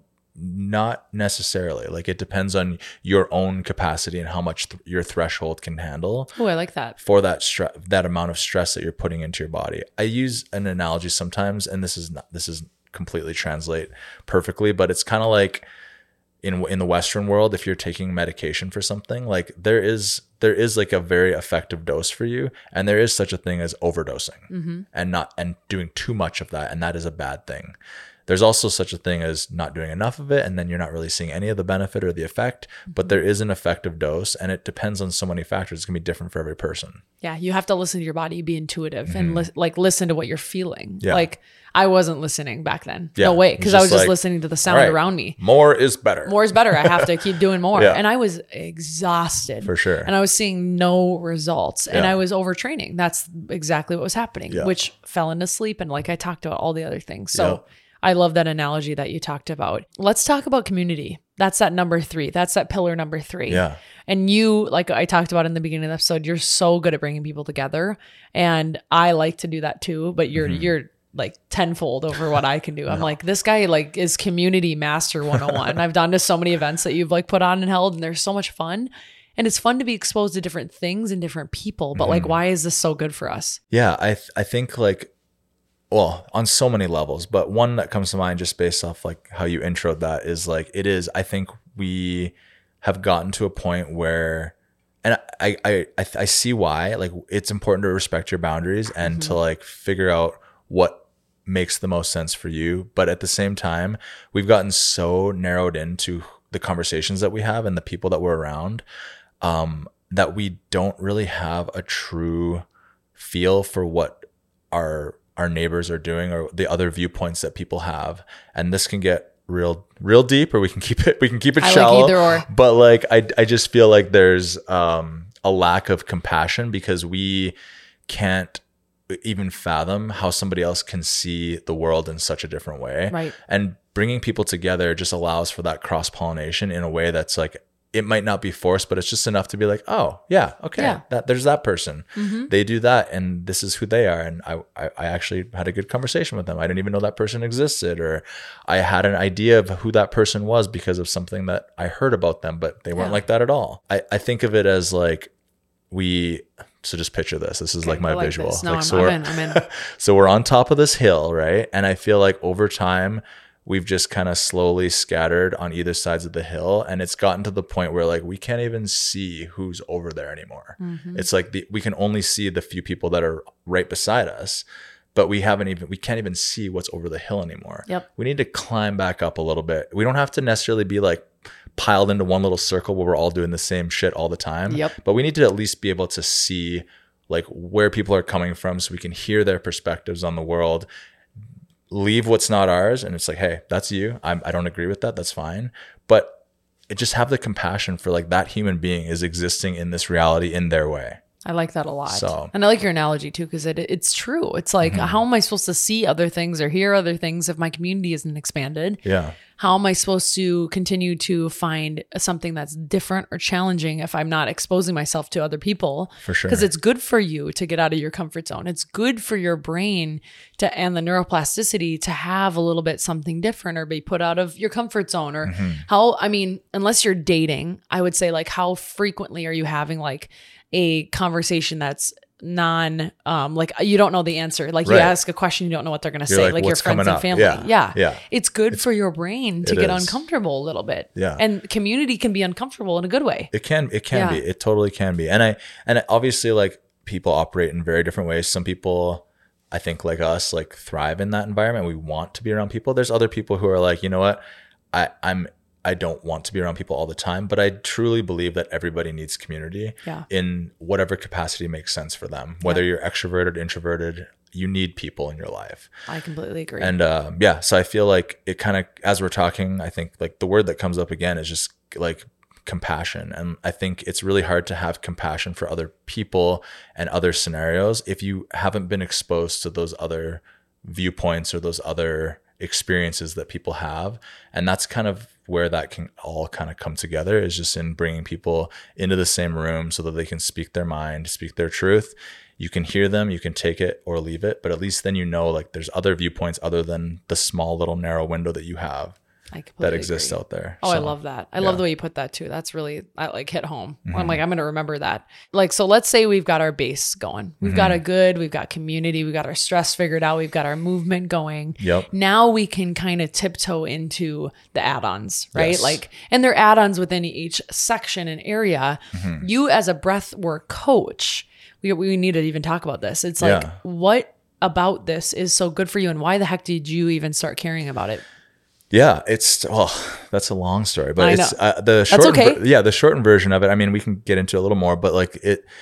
not necessarily. Like it depends on your own capacity and how much your threshold can handle. Oh, I like that. For that amount of stress that you're putting into your body. I use an analogy sometimes, and this is completely translate perfectly, but it's kind of like in the Western world, if you're taking medication for something, like there is like a very effective dose for you, and there is such a thing as overdosing and doing too much of that, and that is a bad thing. There's also such a thing as not doing enough of it, and then you're not really seeing any of the benefit or the effect, but there is an effective dose, and it depends on so many factors. It's going to be different for every person. Yeah, you have to listen to your body, be intuitive, and listen to what you're feeling. Yeah. Like I wasn't listening back then. Yeah. No way, because I was just like, listening to the sound around me. More is better. More is better. I have to keep doing more. Yeah. And I was exhausted. For sure. And I was seeing no results. And I was overtraining. That's exactly what was happening, which fell into sleep. And like I talked about all the other things. So I love that analogy that you talked about. Let's talk about community. That's that number 3. That's that pillar number 3. Yeah. And you, like I talked about in the beginning of the episode, you're so good at bringing people together. And I like to do that too, but you're like tenfold over what I can do. I'm like, this guy like is community master 101. I've done to so many events that you've like put on and held, and they're so much fun. And it's fun to be exposed to different things and different people. But like, why is this so good for us? Yeah, I think like, well, on so many levels, but one that comes to mind just based off like how you introed that is like, I think we have gotten to a point where, and I see why, like it's important to respect your boundaries and to like figure out what makes the most sense for you. But at the same time, we've gotten so narrowed into the conversations that we have and the people that we're around, that we don't really have a true feel for what our neighbors are doing or the other viewpoints that people have. And this can get real deep, or we can keep it shallow. Like either or. But like, I just feel like there's a lack of compassion because we can't even fathom how somebody else can see the world in such a different way. Right. And bringing people together just allows for that cross-pollination in a way that's like, it might not be forced, but it's just enough to be like, oh yeah, okay, yeah. There's that person. They do that, and this is who they are. And I actually had a good conversation with them. I didn't even know that person existed, or I had an idea of who that person was because of something that I heard about them, but they weren't like that at all. I think of it as like so just picture this. This is okay, like my visual. No, like, I'm in. So we're on top of this hill, right? And I feel like over time, we've just kind of slowly scattered on either sides of the hill. And it's gotten to the point where like, we can't even see who's over there anymore. It's like we can only see the few people that are right beside us, but we can't even see what's over the hill anymore. Yep. We need to climb back up a little bit. We don't have to necessarily be like piled into one little circle where we're all doing the same shit all the time. Yep. But we need to at least be able to see like where people are coming from so we can hear their perspectives on the world, leave what's not ours. And it's like, hey, that's you. I don't agree with that. That's fine. But just have the compassion for like that human being is existing in this reality in their way. I like that a lot. So, and I like your analogy too, because it's true. It's like, how am I supposed to see other things or hear other things if my community isn't expanded? Yeah. How am I supposed to continue to find something that's different or challenging if I'm not exposing myself to other people? For sure. Because it's good for you to get out of your comfort zone. It's good for your brain and the neuroplasticity to have a little bit something different or be put out of your comfort zone. Or unless you're dating, I would say like how frequently are you having like a conversation that's like you don't know the answer. Like you ask a question, you don't know what they're going to say. Like your friends and family. Yeah. It's good for your brain to get uncomfortable a little bit. Yeah. And community can be uncomfortable in a good way. It can be. It totally can be. And obviously like people operate in very different ways. Some people, I think like us, like thrive in that environment. We want to be around people. There's other people who are like, you know what? I don't want to be around people all the time, but I truly believe that everybody needs community in whatever capacity makes sense for them. Whether you're extroverted, introverted, you need people in your life. I completely agree. And so I feel like it kind of, as we're talking, I think like the word that comes up again is just like compassion. And I think it's really hard to have compassion for other people and other scenarios if you haven't been exposed to those other viewpoints or those other experiences that people have. And that's kind of where that can all kind of come together, is just in bringing people into the same room so that they can speak their mind, speak their truth. You can hear them, you can take it or leave it, but at least then you know like there's other viewpoints other than the small little narrow window that you have that exists out there. Oh, so, I love that. I love the way you put that too. That's really, I like hit home. I'm like, I'm going to remember that. Like, so let's say we've got our base going. We've got we've got community, we've got our stress figured out, we've got our movement going. Yep. Now we can kind of tiptoe into the add-ons, right? Yes. Like, and they're add-ons within each section and area. You as a breath work coach, we need to even talk about this. It's like, what about this is so good for you, and why the heck did you even start caring about it? Yeah, that's a long story, but it's the short. The shortened version of it. I mean, we can get into a little more, but like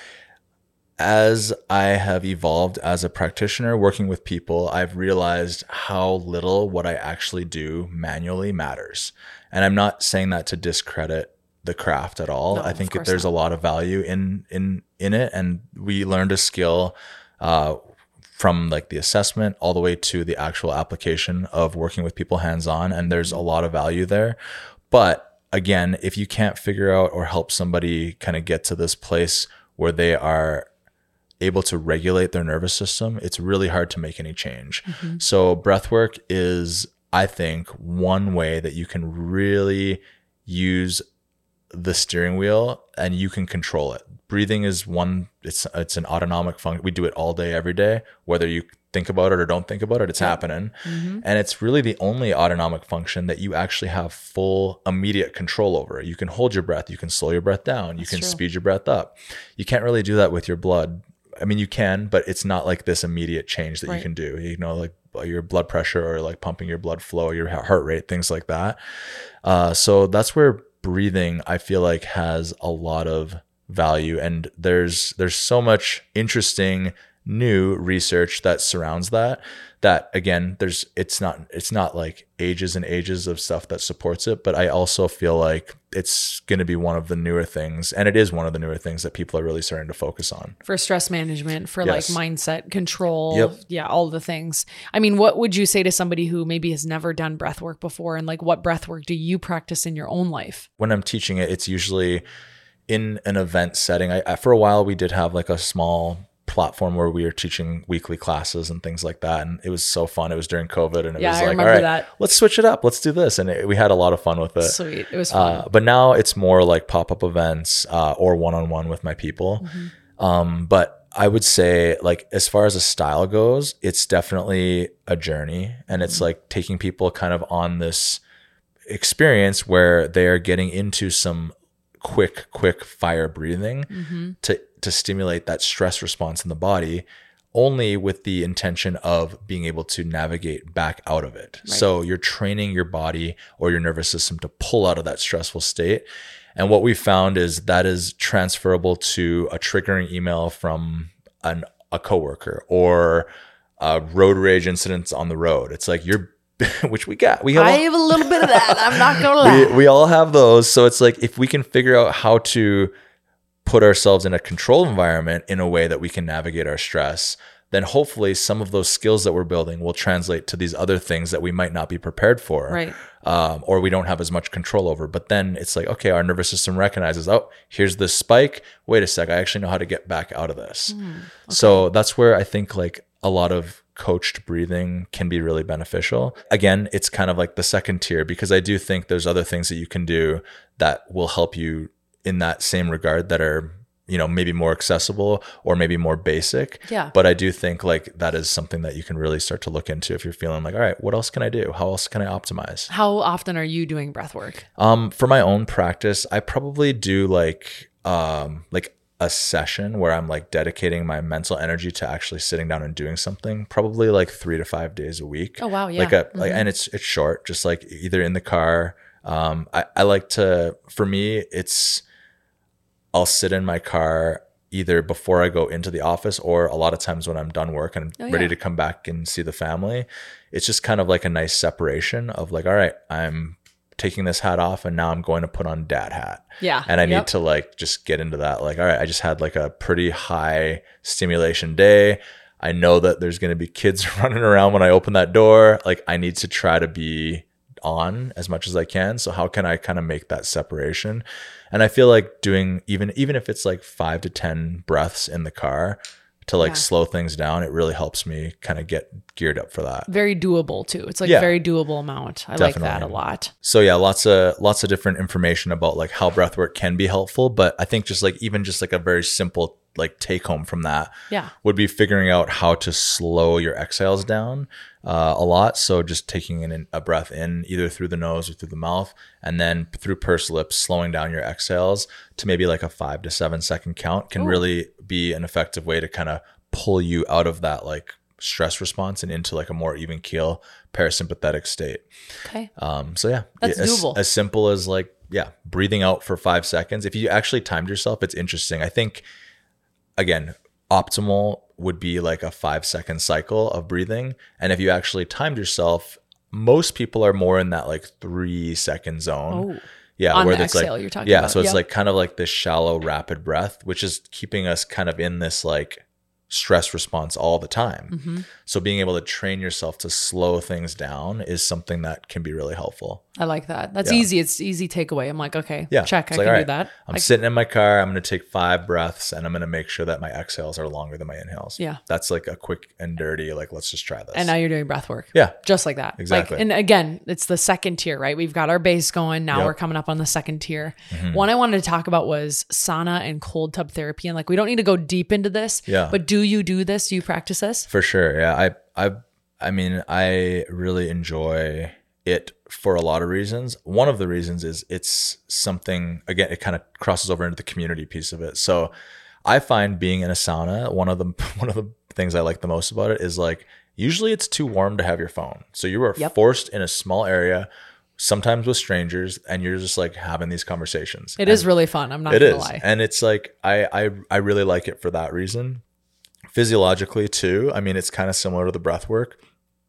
as I have evolved as a practitioner working with people, I've realized how little what I actually do manually matters. And I'm not saying that to discredit the craft at all. No, I think there's a lot of value in it, and we learned a skill from like the assessment all the way to the actual application of working with people hands-on. And there's a lot of value there. But again, if you can't figure out or help somebody kind of get to this place where they are able to regulate their nervous system, it's really hard to make any change. So breathwork is, I think, one way that you can really use the steering wheel and you can control it. Breathing is one, it's an autonomic function. We do it all day, every day, whether you think about it or don't think about it, it's happening. And it's really the only autonomic function that you actually have full immediate control over. You can hold your breath, you can slow your breath down, you can speed your breath up. You can't really do that with your blood. I mean, you can, but it's not like this immediate change that you can do, you know, like your blood pressure or like pumping your blood flow, your heart rate, things like that. So that's where breathing, I feel like, has a lot of value, and there's so much interesting new research that surrounds that again, it's not like ages and ages of stuff that supports it, but I also feel like it's going to be one of the newer things, and it is one of the newer things that people are really starting to focus on for stress management, for like mindset control. All the things. I mean, what would you say to somebody who maybe has never done breath work before, and like what breath work do you practice in your own life? When I'm teaching it, it's usually in an event setting. I for a while we did have like a small platform where we were teaching weekly classes and things like that, and it was so fun. It was during COVID, and it was like, all right, let's switch it up, let's do this, and we had a lot of fun with it. Sweet, it was fun. But now it's more like pop-up events or one-on-one with my people. But I would say, like, as far as a style goes, it's definitely a journey, and it's like taking people kind of on this experience where they are getting into some quick fire breathing to stimulate that stress response in the body, only with the intention of being able to navigate back out of it. So you're training your body or your nervous system to pull out of that stressful state. And what we found is that is transferable to a triggering email from a coworker or a road rage incidents on the road. It's like which we have a little bit of that. I'm not gonna lie. We all have those. So it's like, if we can figure out how to put ourselves in a controlled environment in a way that we can navigate our stress, then hopefully some of those skills that we're building will translate to these other things that we might not be prepared for, or we don't have as much control over. But then it's like, okay, our nervous system recognizes, oh, here's this spike. Wait a sec, I actually know how to get back out of this. So that's where I think like a lot of coached breathing can be really beneficial. Again, it's kind of like the second tier, because I do think there's other things that you can do that will help you in that same regard, that are, you know, maybe more accessible or maybe more basic. But I do think like that is something that you can really start to look into if you're feeling like, all right, what else can I do? How else can I optimize? How often are you doing breath work? For my own practice, I probably do like a session where I'm like dedicating my mental energy to actually sitting down and doing something, probably like 3 to 5 days a week. Oh wow, yeah. Like and it's short, just like either in the car. I like to, for me, I'll sit in my car either before I go into the office, or a lot of times when I'm done work and ready to come back and see the family. It's just kind of like a nice separation of like, all right, I'm taking this hat off and now I'm going to put on dad hat. Yeah. And I need to like just get into that. Like, all right, I just had like a pretty high stimulation day. I know that there's going to be kids running around when I open that door. Like, I need to try to be on as much as I can. So how can I kind of make that separation? And I feel like doing even if it's like 5 to 10 breaths in the car to like slow things down, it really helps me kind of get geared up for that. Very doable too. It's like very doable amount. I like that a lot. So yeah, lots of different information about like how breath work can be helpful. But I think just like a very simple like take home from that would be figuring out how to slow your exhales down a lot. So just taking in a breath in either through the nose or through the mouth, and then through pursed lips, slowing down your exhales to maybe like a 5 to 7 second count can really be an effective way to kind of pull you out of that like stress response and into like a more even keel parasympathetic state. Okay. So yeah, that's doable. As simple as like, breathing out for 5 seconds. If you actually timed yourself, it's interesting. I think, again, optimal would be like a 5-second cycle of breathing. And if you actually timed yourself, most people are more in that like 3-second zone. Oh. Yeah, on where the it's exhale, like, you're talking about. So it's like kind of like this shallow, rapid breath, which is keeping us kind of in this like stress response all the time. Mm-hmm. So being able to train yourself to slow things down is something that can be really helpful. I like that. That's easy. It's easy takeaway. I'm like, okay, check. I like, can do that. I'm sitting in my car. I'm going to take 5 breaths and I'm going to make sure that my exhales are longer than my inhales. Yeah. That's like a quick and dirty, like, let's just try this. And now you're doing breath work. Yeah. Just like that. Exactly. Like, and again, it's the second tier, right? We've got our base going. Now we're coming up on the second tier. Mm-hmm. One I wanted to talk about was sauna and cold tub therapy. And like, we don't need to go deep into this, but do you do this? Do you practice this? For sure. Yeah. I mean, I really enjoy it for a lot of reasons. One of the reasons is it's something, again, it kind of crosses over into the community piece of it. So I find being in a sauna, one of the things I like the most about it is like, usually it's too warm to have your phone. So you are forced in a small area, sometimes with strangers, and you're just like having these conversations. It is really fun. I'm not gonna lie. And it's like, I really like it for that reason. Physiologically too. I mean, it's kind of similar to the breath work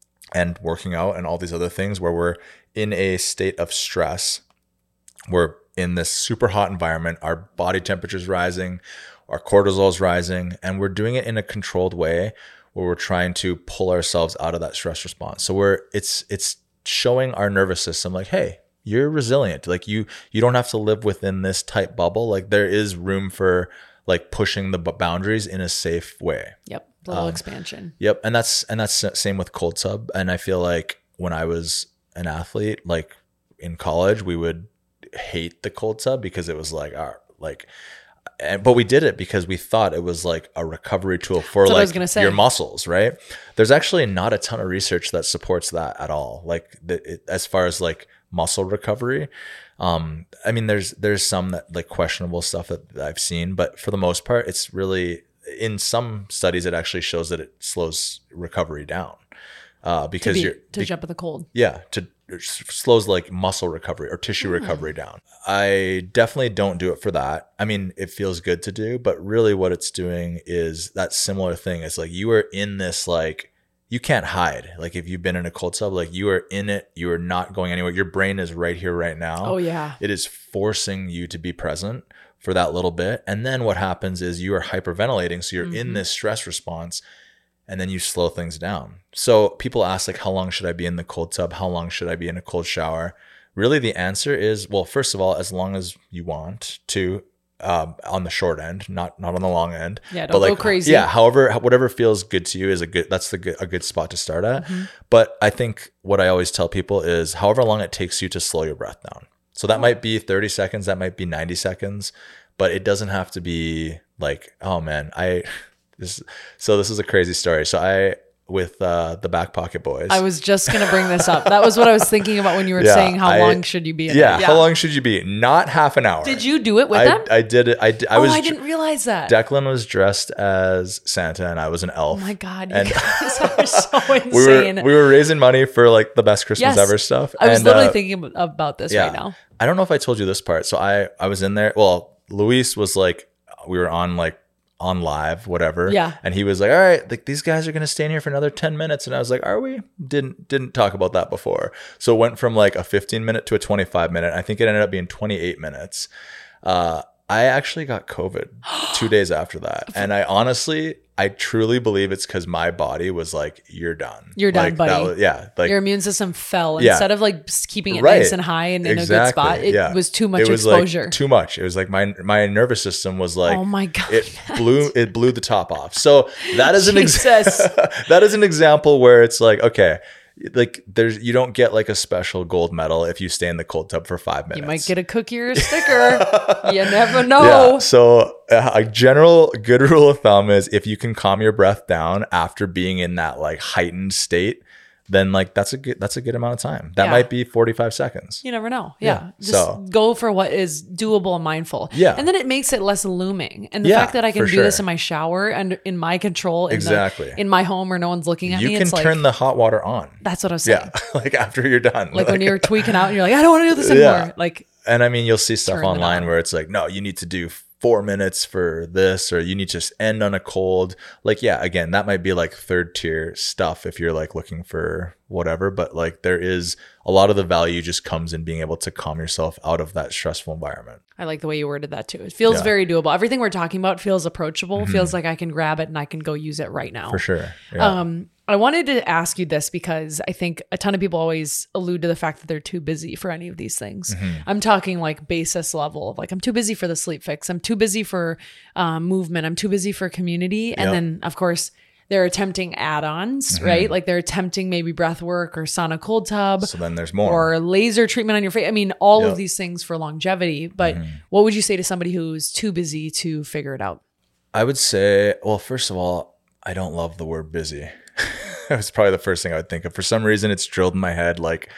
and working out and all these other things where we're in a state of stress. We're in this super hot environment. Our body temperature is rising, our cortisol is rising, and we're doing it in a controlled way where we're trying to pull ourselves out of that stress response. So it's showing our nervous system like, hey, you're resilient. Like you don't have to live within this tight bubble. Like there is room for like pushing the boundaries in a safe way. Yep. Little expansion. Yep. And that's same with cold tub. And I feel like when I was an athlete, like in college, we would hate the cold tub because it was like but we did it because we thought it was like a recovery tool for like your muscles, right? There's actually not a ton of research that supports that at all. Like as far as like muscle recovery. I mean, there's some that like questionable stuff that I've seen, but for the most part, it's really, in some studies, it actually shows that it slows recovery down because to jump in the cold. Yeah, slows like muscle recovery or tissue recovery down. I definitely don't do it for that. I mean, it feels good to do, but really what it's doing is that similar thing. It's like you are in this like, you can't hide. Like if you've been in a cold tub, like you are in it, you are not going anywhere. Your brain is right here, right now. Oh yeah. It is forcing you to be present for that little bit. And then what happens is you are hyperventilating. So you're in this stress response and then you slow things down. So people ask like, how long should I be in the cold tub? How long should I be in a cold shower? Really the answer is, well, first of all, as long as you want to, on the short end, not on the long end. Yeah, don't go crazy. Yeah, however, whatever feels good to you is a good spot to start at. Mm-hmm. But I think what I always tell people is however long it takes you to slow your breath down. So that might be 30 seconds, that might be 90 seconds, but it doesn't have to be like, oh man, this is a crazy story. So the Back Pocket Boys. I was just going to bring this up. That was what I was thinking about when you were saying how long should you be in it? How long should you be? Not half an hour. Did you do it with them? I did it. I didn't realize that. Declan was dressed as Santa and I was an elf. Oh my God, you guys are so insane. We were raising money for like the best Christmas ever stuff. I was literally thinking about this right now. I don't know if I told you this part. So I was in there. Well, Luis was like, we were on live, whatever. Yeah. And he was like, all right, like these guys are going to stay in here for another 10 minutes. And I was like, are we? Didn't talk about that before. So it went from like a 15-minute to a 25-minute. I think it ended up being 28 minutes. I actually got COVID 2 days after that. And I truly believe it's because my body was like, you're done. You're done, buddy. Like your immune system fell. Instead of like keeping it nice and high and in a good spot, it was too much exposure. Like too much. It was like my nervous system was like, oh my God, it blew the top off. So that is that is an example where it's like, okay, like you don't get like a special gold medal if you stay in the cold tub for 5 minutes. You might get a cookie or a sticker. You never know. Yeah. So a general good rule of thumb is if you can calm your breath down after being in that like heightened state, then like that's a good amount of time. That might be 45 seconds. You never know. Yeah. Just go for what is doable and mindful. Yeah. And then it makes it less looming. And the fact that I can do this in my shower and in my control in my home where no one's looking at me. You can turn the hot water on. That's what I was saying. Yeah. Like after you're done. Like when you're tweaking out and you're like, I don't want to do this anymore. Like, and I mean, you'll see stuff online where it's like, no, you need to do 4 minutes for this, or you need to end on a cold. Like, yeah, again, that might be like third tier stuff if you're like looking for whatever, but like there is a lot of the value just comes in being able to calm yourself out of that stressful environment. I like the way you worded that too. It feels very doable. Everything we're talking about feels approachable, feels like I can grab it and I can go use it right now. For sure. Yeah. I wanted to ask you this because I think a ton of people always allude to the fact that they're too busy for any of these things. I'm talking like basis level, like I'm too busy for the sleep fix. I'm too busy for movement. I'm too busy for community. And then of course they're attempting add-ons, right? Like they're attempting maybe breath work or sauna cold tub. So then there's more. Or laser treatment on your face. I mean, all of these things for longevity. But what would you say to somebody who's too busy to figure it out? I would say, well, first of all, I don't love the word busy. It's probably the first thing I would think of. For some reason, it's drilled in my head. Like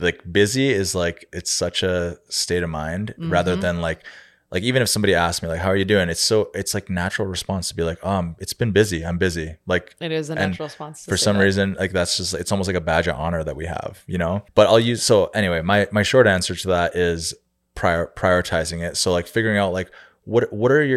busy is like, it's such a state of mind rather than like even if somebody asks me like, how are you doing? It's like natural response to be like, it's been busy. I'm busy. Like it is a natural response. For some reason, like that's just, it's almost like a badge of honor that we have, you know, but so anyway, my short answer to that is prioritizing it. So like figuring out like, what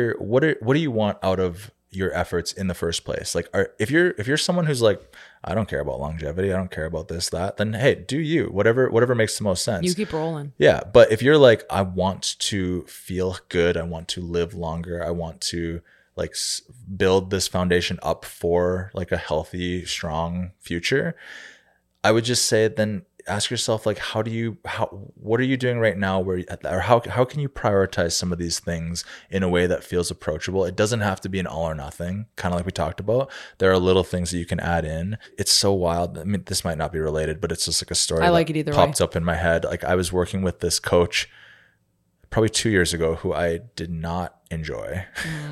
do you want out of your efforts in the first place? Like if you're someone who's like, I don't care about longevity, I don't care about this, that, then hey, do you, whatever makes the most sense. You keep rolling. Yeah. But if you're like, I want to feel good, I want to live longer, I want to like build this foundation up for like a healthy, strong future, I would just say then ask yourself like, what are you doing right now or how can you prioritize some of these things in a way that feels approachable? It doesn't have to be an all or nothing, kind of like we talked about. There are little things that you can add in. It's so wild. I mean, this might not be related, but it's just like a story that popped up in my head. Like I was working with this coach probably 2 years ago who I did not enjoy,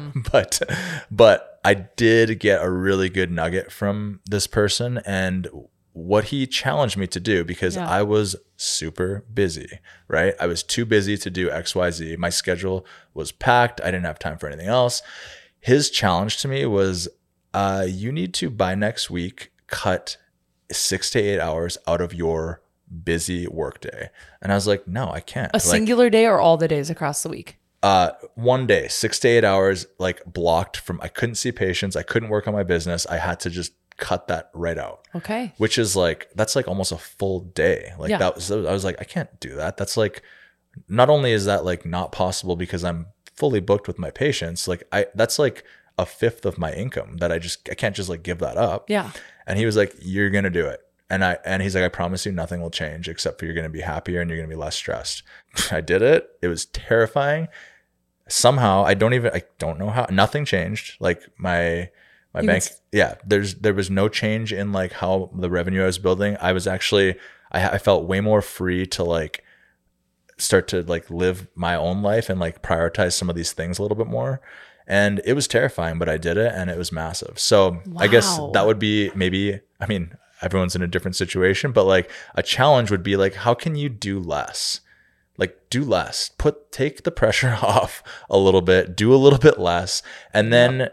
but I did get a really good nugget from this person and what he challenged me to do, because I was super busy, right? I was too busy to do XYZ. My schedule was packed. I didn't have time for anything else. His challenge to me was, you need to, by next week, cut 6 to 8 hours out of your busy workday. And I was like, no, I can't. A singular day or all the days across the week? One day, 6 to 8 hours, like blocked from, I couldn't see patients. I couldn't work on my business. I had to just cut that right out. Okay. Which is like, that's like almost a full day. Like I was like, I can't do that. That's like, not only is that like not possible because I'm fully booked with my patients, like that's like a fifth of my income that I can't just like give that up. Yeah. And he was like, you're going to do it. And he's like, I promise you nothing will change except for you're going to be happier and you're going to be less stressed. I did it. It was terrifying. Somehow I don't know how, nothing changed. Like my bank, there was no change in like how the revenue I was building. I was actually, I felt way more free to like start to like live my own life and like prioritize some of these things a little bit more. And it was terrifying, but I did it and it was massive. So I guess that would be maybe I mean, everyone's in a different situation, but like a challenge would be like, how can you do less? Like do less, take the pressure off a little bit, do a little bit less, and then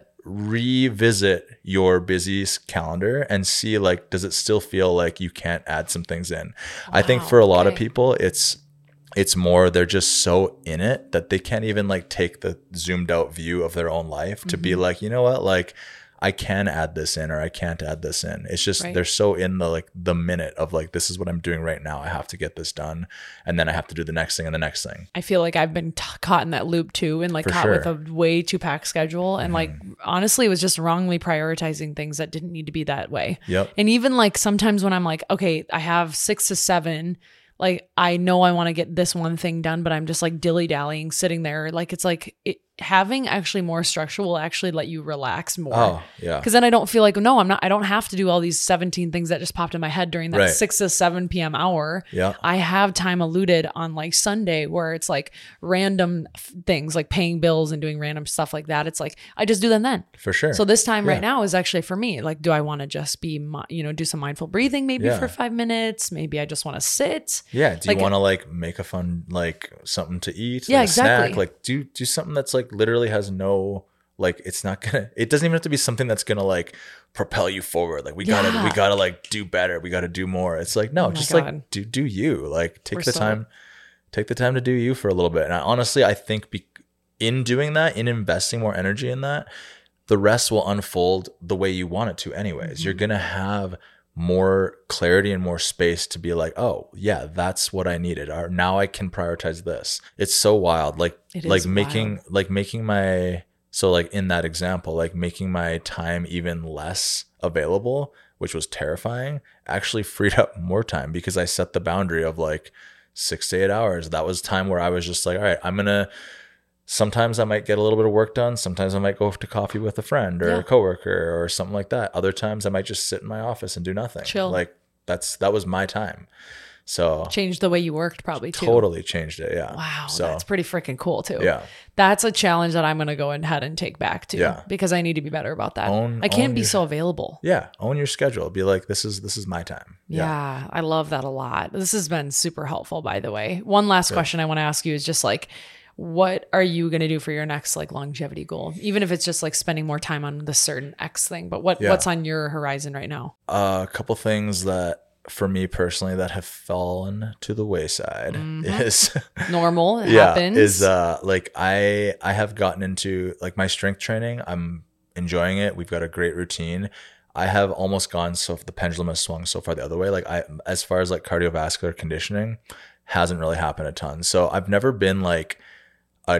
revisit your busy calendar and see like, does it still feel like you can't add some things in? I think for a lot of people, it's more, they're just so in it that they can't even like take the zoomed out view of their own life to be like, you know what, like I can add this in or I can't add this in. It's just they're so in the like the minute of like, this is what I'm doing right now. I have to get this done. And then I have to do the next thing and the next thing. I feel like I've been caught in that loop too, and like caught with a way too packed schedule. And like, honestly, it was just wrongly prioritizing things that didn't need to be that way. Yep. And even like sometimes when I'm like, okay, I have 6 to 7, like I know I want to get this one thing done, but I'm just like dilly-dallying, sitting there. Like it's like having actually more structure will actually let you relax more. Oh, yeah. Because then I don't feel like, no, I don't have to do all these 17 things that just popped in my head during that 6 to 7 p.m. hour. Yeah. I have time allotted on like Sunday where it's like random things like paying bills and doing random stuff like that. It's like, I just do them then. For sure. So this time right now is actually for me. Like, do I want to just be, do some mindful breathing maybe for 5 minutes? Maybe I just want to sit. Yeah. Do you want to like make a fun, like something to eat? Yeah, like exactly. Snack? Like do something that's like literally has no, like, it doesn't even have to be something that's gonna like propel you forward. Like we gotta like do better. We gotta do more. It's like, no, just like do you, like take the time to do you for a little bit. And I think in doing that, in investing more energy in that, the rest will unfold the way you want it to anyways. You're gonna have more clarity and more space to be like, oh yeah, that's what I needed. Or now I can prioritize this. It's so wild. Making my, so like in that example, like making my time even less available, which was terrifying, actually freed up more time because I set the boundary of like 6 to 8 hours. That was time where I was just like, all right, sometimes I might get a little bit of work done. Sometimes I might go to coffee with a friend or a coworker or something like that. Other times I might just sit in my office and do nothing. Chill. Like that was my time. So changed the way you worked probably too. Totally changed it. Yeah. Wow. So that's pretty freaking cool too. Yeah. That's a challenge that I'm going to go ahead and take back too. Yeah. Because I need to be better about that. I can't be so available. Yeah. Own your schedule. Be like, this is my time. Yeah. I love that a lot. This has been super helpful, by the way. One last question I want to ask you is just like, what are you going to do for your next like longevity goal? Even if it's just like spending more time on the certain X thing, but what's on your horizon right now? A couple things that for me personally that have fallen to the wayside is normal. It happens. Is like I have gotten into like my strength training. I'm enjoying it. We've got a great routine. I have almost gone, so the pendulum has swung so far the other way. Like as far as like cardiovascular conditioning hasn't really happened a ton. So I've never been like a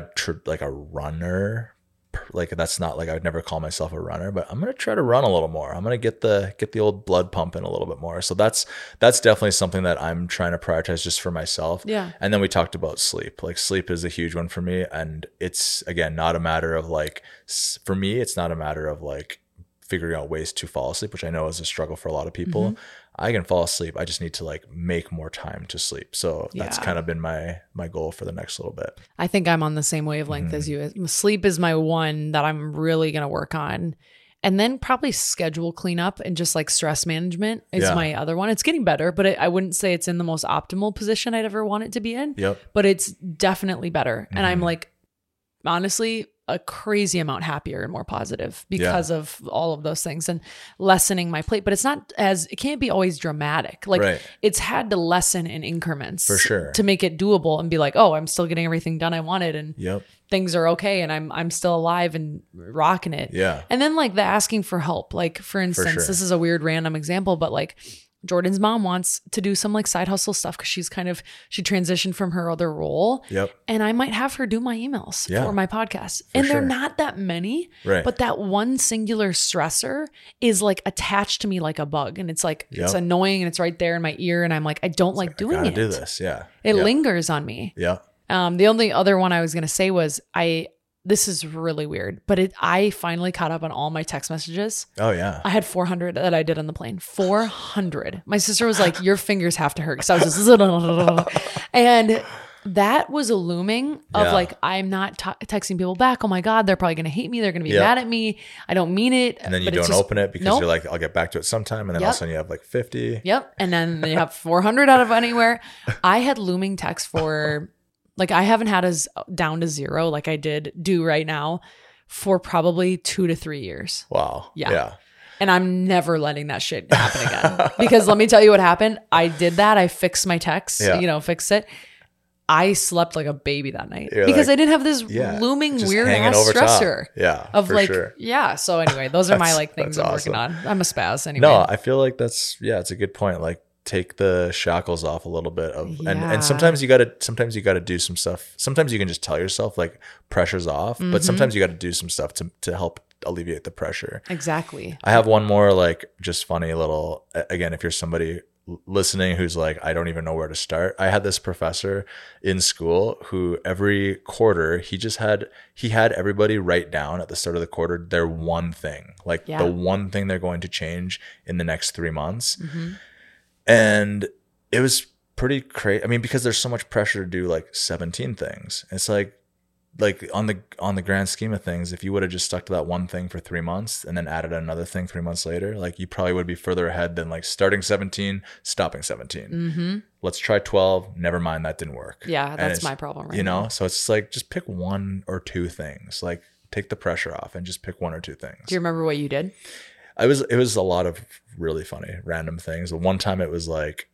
runner. Like that's not like I would never call myself a runner, but I'm gonna try to run a little more. I'm gonna get the old blood pumping a little bit more. So that's definitely something that I'm trying to prioritize just for myself. Yeah. And then we talked about sleep. Like sleep is a huge one for me, and it's again not a matter of like, for me it's not a matter of like figuring out ways to fall asleep, which I know is a struggle for a lot of people. I can fall asleep. I just need to like make more time to sleep. So that's kind of been my goal for the next little bit. I think I'm on the same wavelength as you. Sleep is my one that I'm really going to work on. And then probably schedule cleanup and just like stress management is my other one. It's getting better, but I wouldn't say it's in the most optimal position I'd ever want it to be in. Yep. But it's definitely better. And I'm like, honestly, a crazy amount happier and more positive because of all of those things and lessening my plate. But it's not it can't be always dramatic. Like it's had to lessen in increments for sure to make it doable and be like, oh, I'm still getting everything done I wanted and things are okay and I'm still alive and rocking it. Yeah. And then like the asking for help. Like for instance, this is a weird random example, but like Jordan's mom wants to do some like side hustle stuff because she transitioned from her other role. Yep. And I might have her do my emails for my podcast. And they're not that many, but that one singular stressor is like attached to me like a bug. And it's like, it's annoying and it's right there in my ear. And I'm like, I don't like doing it. I do this. Yeah. It lingers on me. Yeah. The only other one I was going to say was this is really weird, but I finally caught up on all my text messages. Oh yeah. I had 400 that I did on the plane. 400. My sister was like, your fingers have to hurt. Cause I was just, and that was a looming of like, I'm not texting people back. Oh my God, they're probably going to hate me. They're going to be mad at me. I don't mean it. And then you don't open it because you're like, I'll get back to it sometime. And then all of a sudden you have like 50. Yep. And then you have 400 out of anywhere. I had looming texts for like, I haven't had as down to 0 like I do right now for probably 2 to 3 years. Wow. Yeah. And I'm never letting that shit happen again. Because let me tell you what happened. I did that. I fixed my text, fixed it. I slept like a baby that night because I didn't have this looming weird ass stressor. Of like, So anyway, those are my like things I'm working on. I'm a spaz anyway. No, I feel like it's a good point. Like take the shackles off a little bit and sometimes you gotta do some stuff. Sometimes you can just tell yourself like pressure's off, but sometimes you gotta do some stuff to help alleviate the pressure. Exactly. I have one more like just funny little, again, if you're somebody listening who's like, I don't even know where to start. I had this professor in school who every quarter he had everybody write down at the start of the quarter their one thing, like the one thing they're going to change in the next 3 months. And it was pretty crazy. I mean, because there's so much pressure to do like 17 things. It's like on the grand scheme of things, if you would have just stuck to that one thing for 3 months and then added another thing 3 months later, like you probably would be further ahead than like starting 17, stopping 17. Let's try 12. Never mind, that didn't work. Yeah, that's my problem right now. So it's like just pick 1 or 2 things. Like take the pressure off and just pick 1 or 2 things. Do you remember what you did? It was a lot of really funny random things. The one time it was like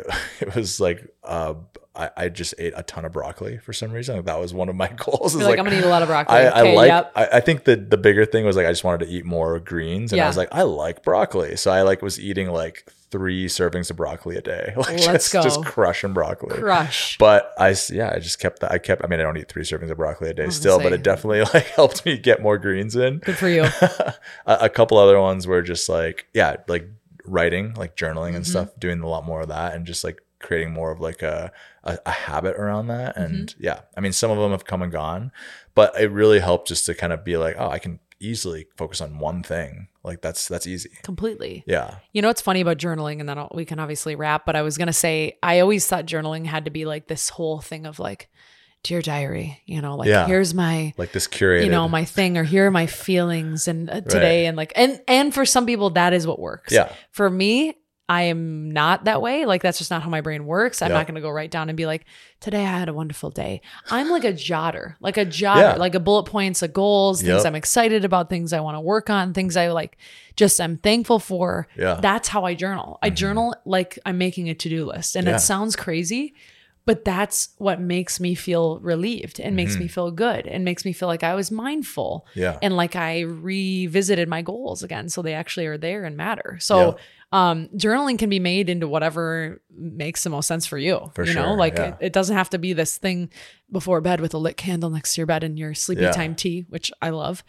I just ate a ton of broccoli for some reason. Like that was one of my goals. You're like, I'm gonna eat a lot of broccoli. I think the bigger thing was like I just wanted to eat more greens, and I was like, I like broccoli, so I was eating like 3 servings of broccoli a day. Like just crushing broccoli. But I just kept that. I mean, I don't eat 3 servings of broccoli a day still, but it definitely like helped me get more greens in. Good for you. A couple other ones were just like writing, like journaling and stuff, doing a lot more of that, and just like creating more of like a habit around that. And I mean, some of them have come and gone, but it really helped just to kind of be like, oh, I can easily focus on one thing. Like that's easy. Completely. Yeah. You know what's funny about journaling, and then we can obviously wrap, but I was going to say, I always thought journaling had to be like this whole thing of like, dear diary, here's my, like this curated, my thing, or here are my feelings and today. And like, and for some people that is what works. Yeah. For me, I am not that way. Like, that's just not how my brain works. I'm not going to go right down and be like, today I had a wonderful day. I'm like a jotter, like a bullet points, a goals, things I'm excited about, things I want to work on, things I like, just I'm thankful for. Yeah. That's how I journal. I journal like I'm making a to-do list, and it sounds crazy, but that's what makes me feel relieved and makes me feel good and makes me feel like I was mindful and like I revisited my goals again. So they actually are there and matter. So journaling can be made into whatever makes the most sense for you. It doesn't have to be this thing before bed with a lit candle next to your bed and your sleepy time tea, which I love.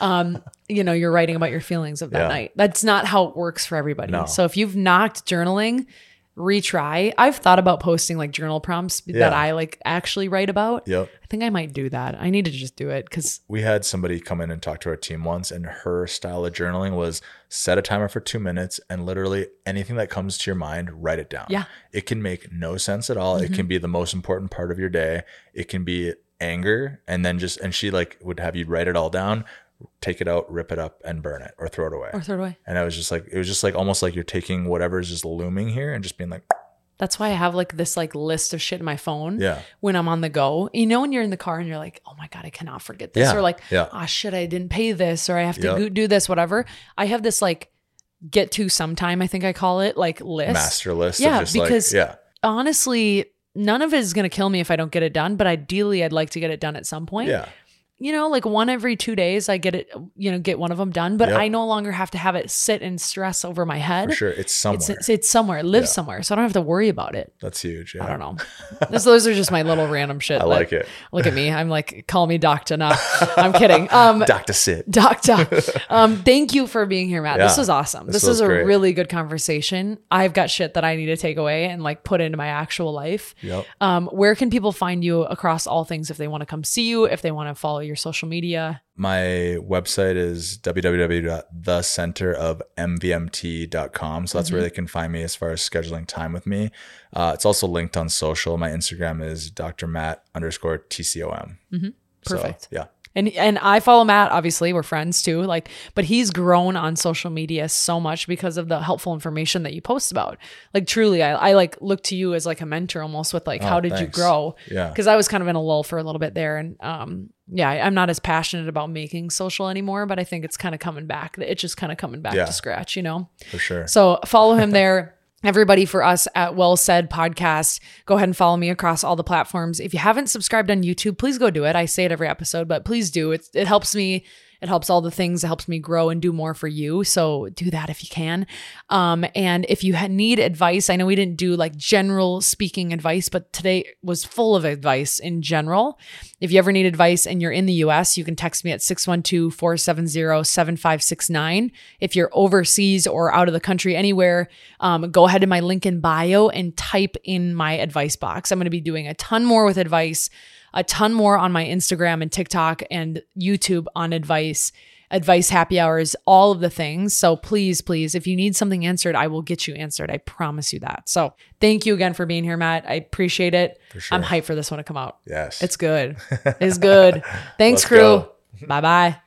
You're writing about your feelings of that night. That's not how it works for everybody. No. So if you've knocked journaling, retry. I've thought about posting like journal prompts that I like actually write about. Yep. I think I might do that. I need to just do it because we had somebody come in and talk to our team once, and her style of journaling was set a timer for 2 minutes and literally anything that comes to your mind, write it down. Yeah. It can make no sense at all. It can be the most important part of your day. It can be anger, and then and she like would have you write it all down, take it out, rip it up, and burn it or throw it away. And I was just like, it was just like almost like you're taking whatever is just looming here and just being like. That's why I have like this like list of shit in my phone. Yeah. When I'm on the go, when you're in the car and you're like, oh my God, I cannot forget this, or like, oh shit, I didn't pay this, or I have to do this, whatever. I have this like get to sometime, I think I call it, like list, master list. Yeah, of just because honestly, none of it is gonna kill me if I don't get it done. But ideally, I'd like to get it done at some point. Yeah. Like one every 2 days, I get it, get one of them done, but I no longer have to have it sit and stress over my head. For sure. It's somewhere. It's somewhere. It lives somewhere. So I don't have to worry about it. That's huge. Yeah. I don't know. Those are just my little random shit. I like it. Look at me. I'm like, call me Doctor. No, I'm kidding. Dr. Sid. Doctor. Thank you for being here, Matt. Yeah, this was awesome. This was a great, really good conversation. I've got shit that I need to take away and like put into my actual life. Yep. Where can people find you across all things if they want to come see you, if they want to follow your social media. My website is www.thecenterofmvmt.com. So that's where they can find me as far as scheduling time with me. It's also linked on social. My Instagram is drmatt_TCOM. Perfect. So, yeah. And I follow Matt, obviously we're friends too, like, but he's grown on social media so much because of the helpful information that you post about. Like truly, I like look to you as like a mentor almost with like, how did you grow? Yeah. Cause I was kind of in a lull for a little bit there. And I'm not as passionate about making social anymore, but I think it's kind of coming back. It's just kind of coming back to scratch, you know? For sure. So follow him there. Everybody, for us at Well Said Podcast, go ahead and follow me across all the platforms. If you haven't subscribed on YouTube, please go do it. I say it every episode, but please do. It helps me. It helps all the things. It helps me grow and do more for you. So do that if you can. And if you need advice, I know we didn't do like general speaking advice, but today was full of advice in general. If you ever need advice and you're in the US, you can text me at 612-470-7569. If you're overseas or out of the country anywhere, go ahead to my link in bio and type in my advice box. I'm going to be doing a ton more with advice, a ton more on my Instagram and TikTok and YouTube on advice happy hours, all of the things. So please, if you need something answered, I will get you answered. I promise you that. So thank you again for being here, Matt. I appreciate it. For sure. I'm hyped for this one to come out. Yes. It's good. It's good. Thanks, crew. Bye-bye.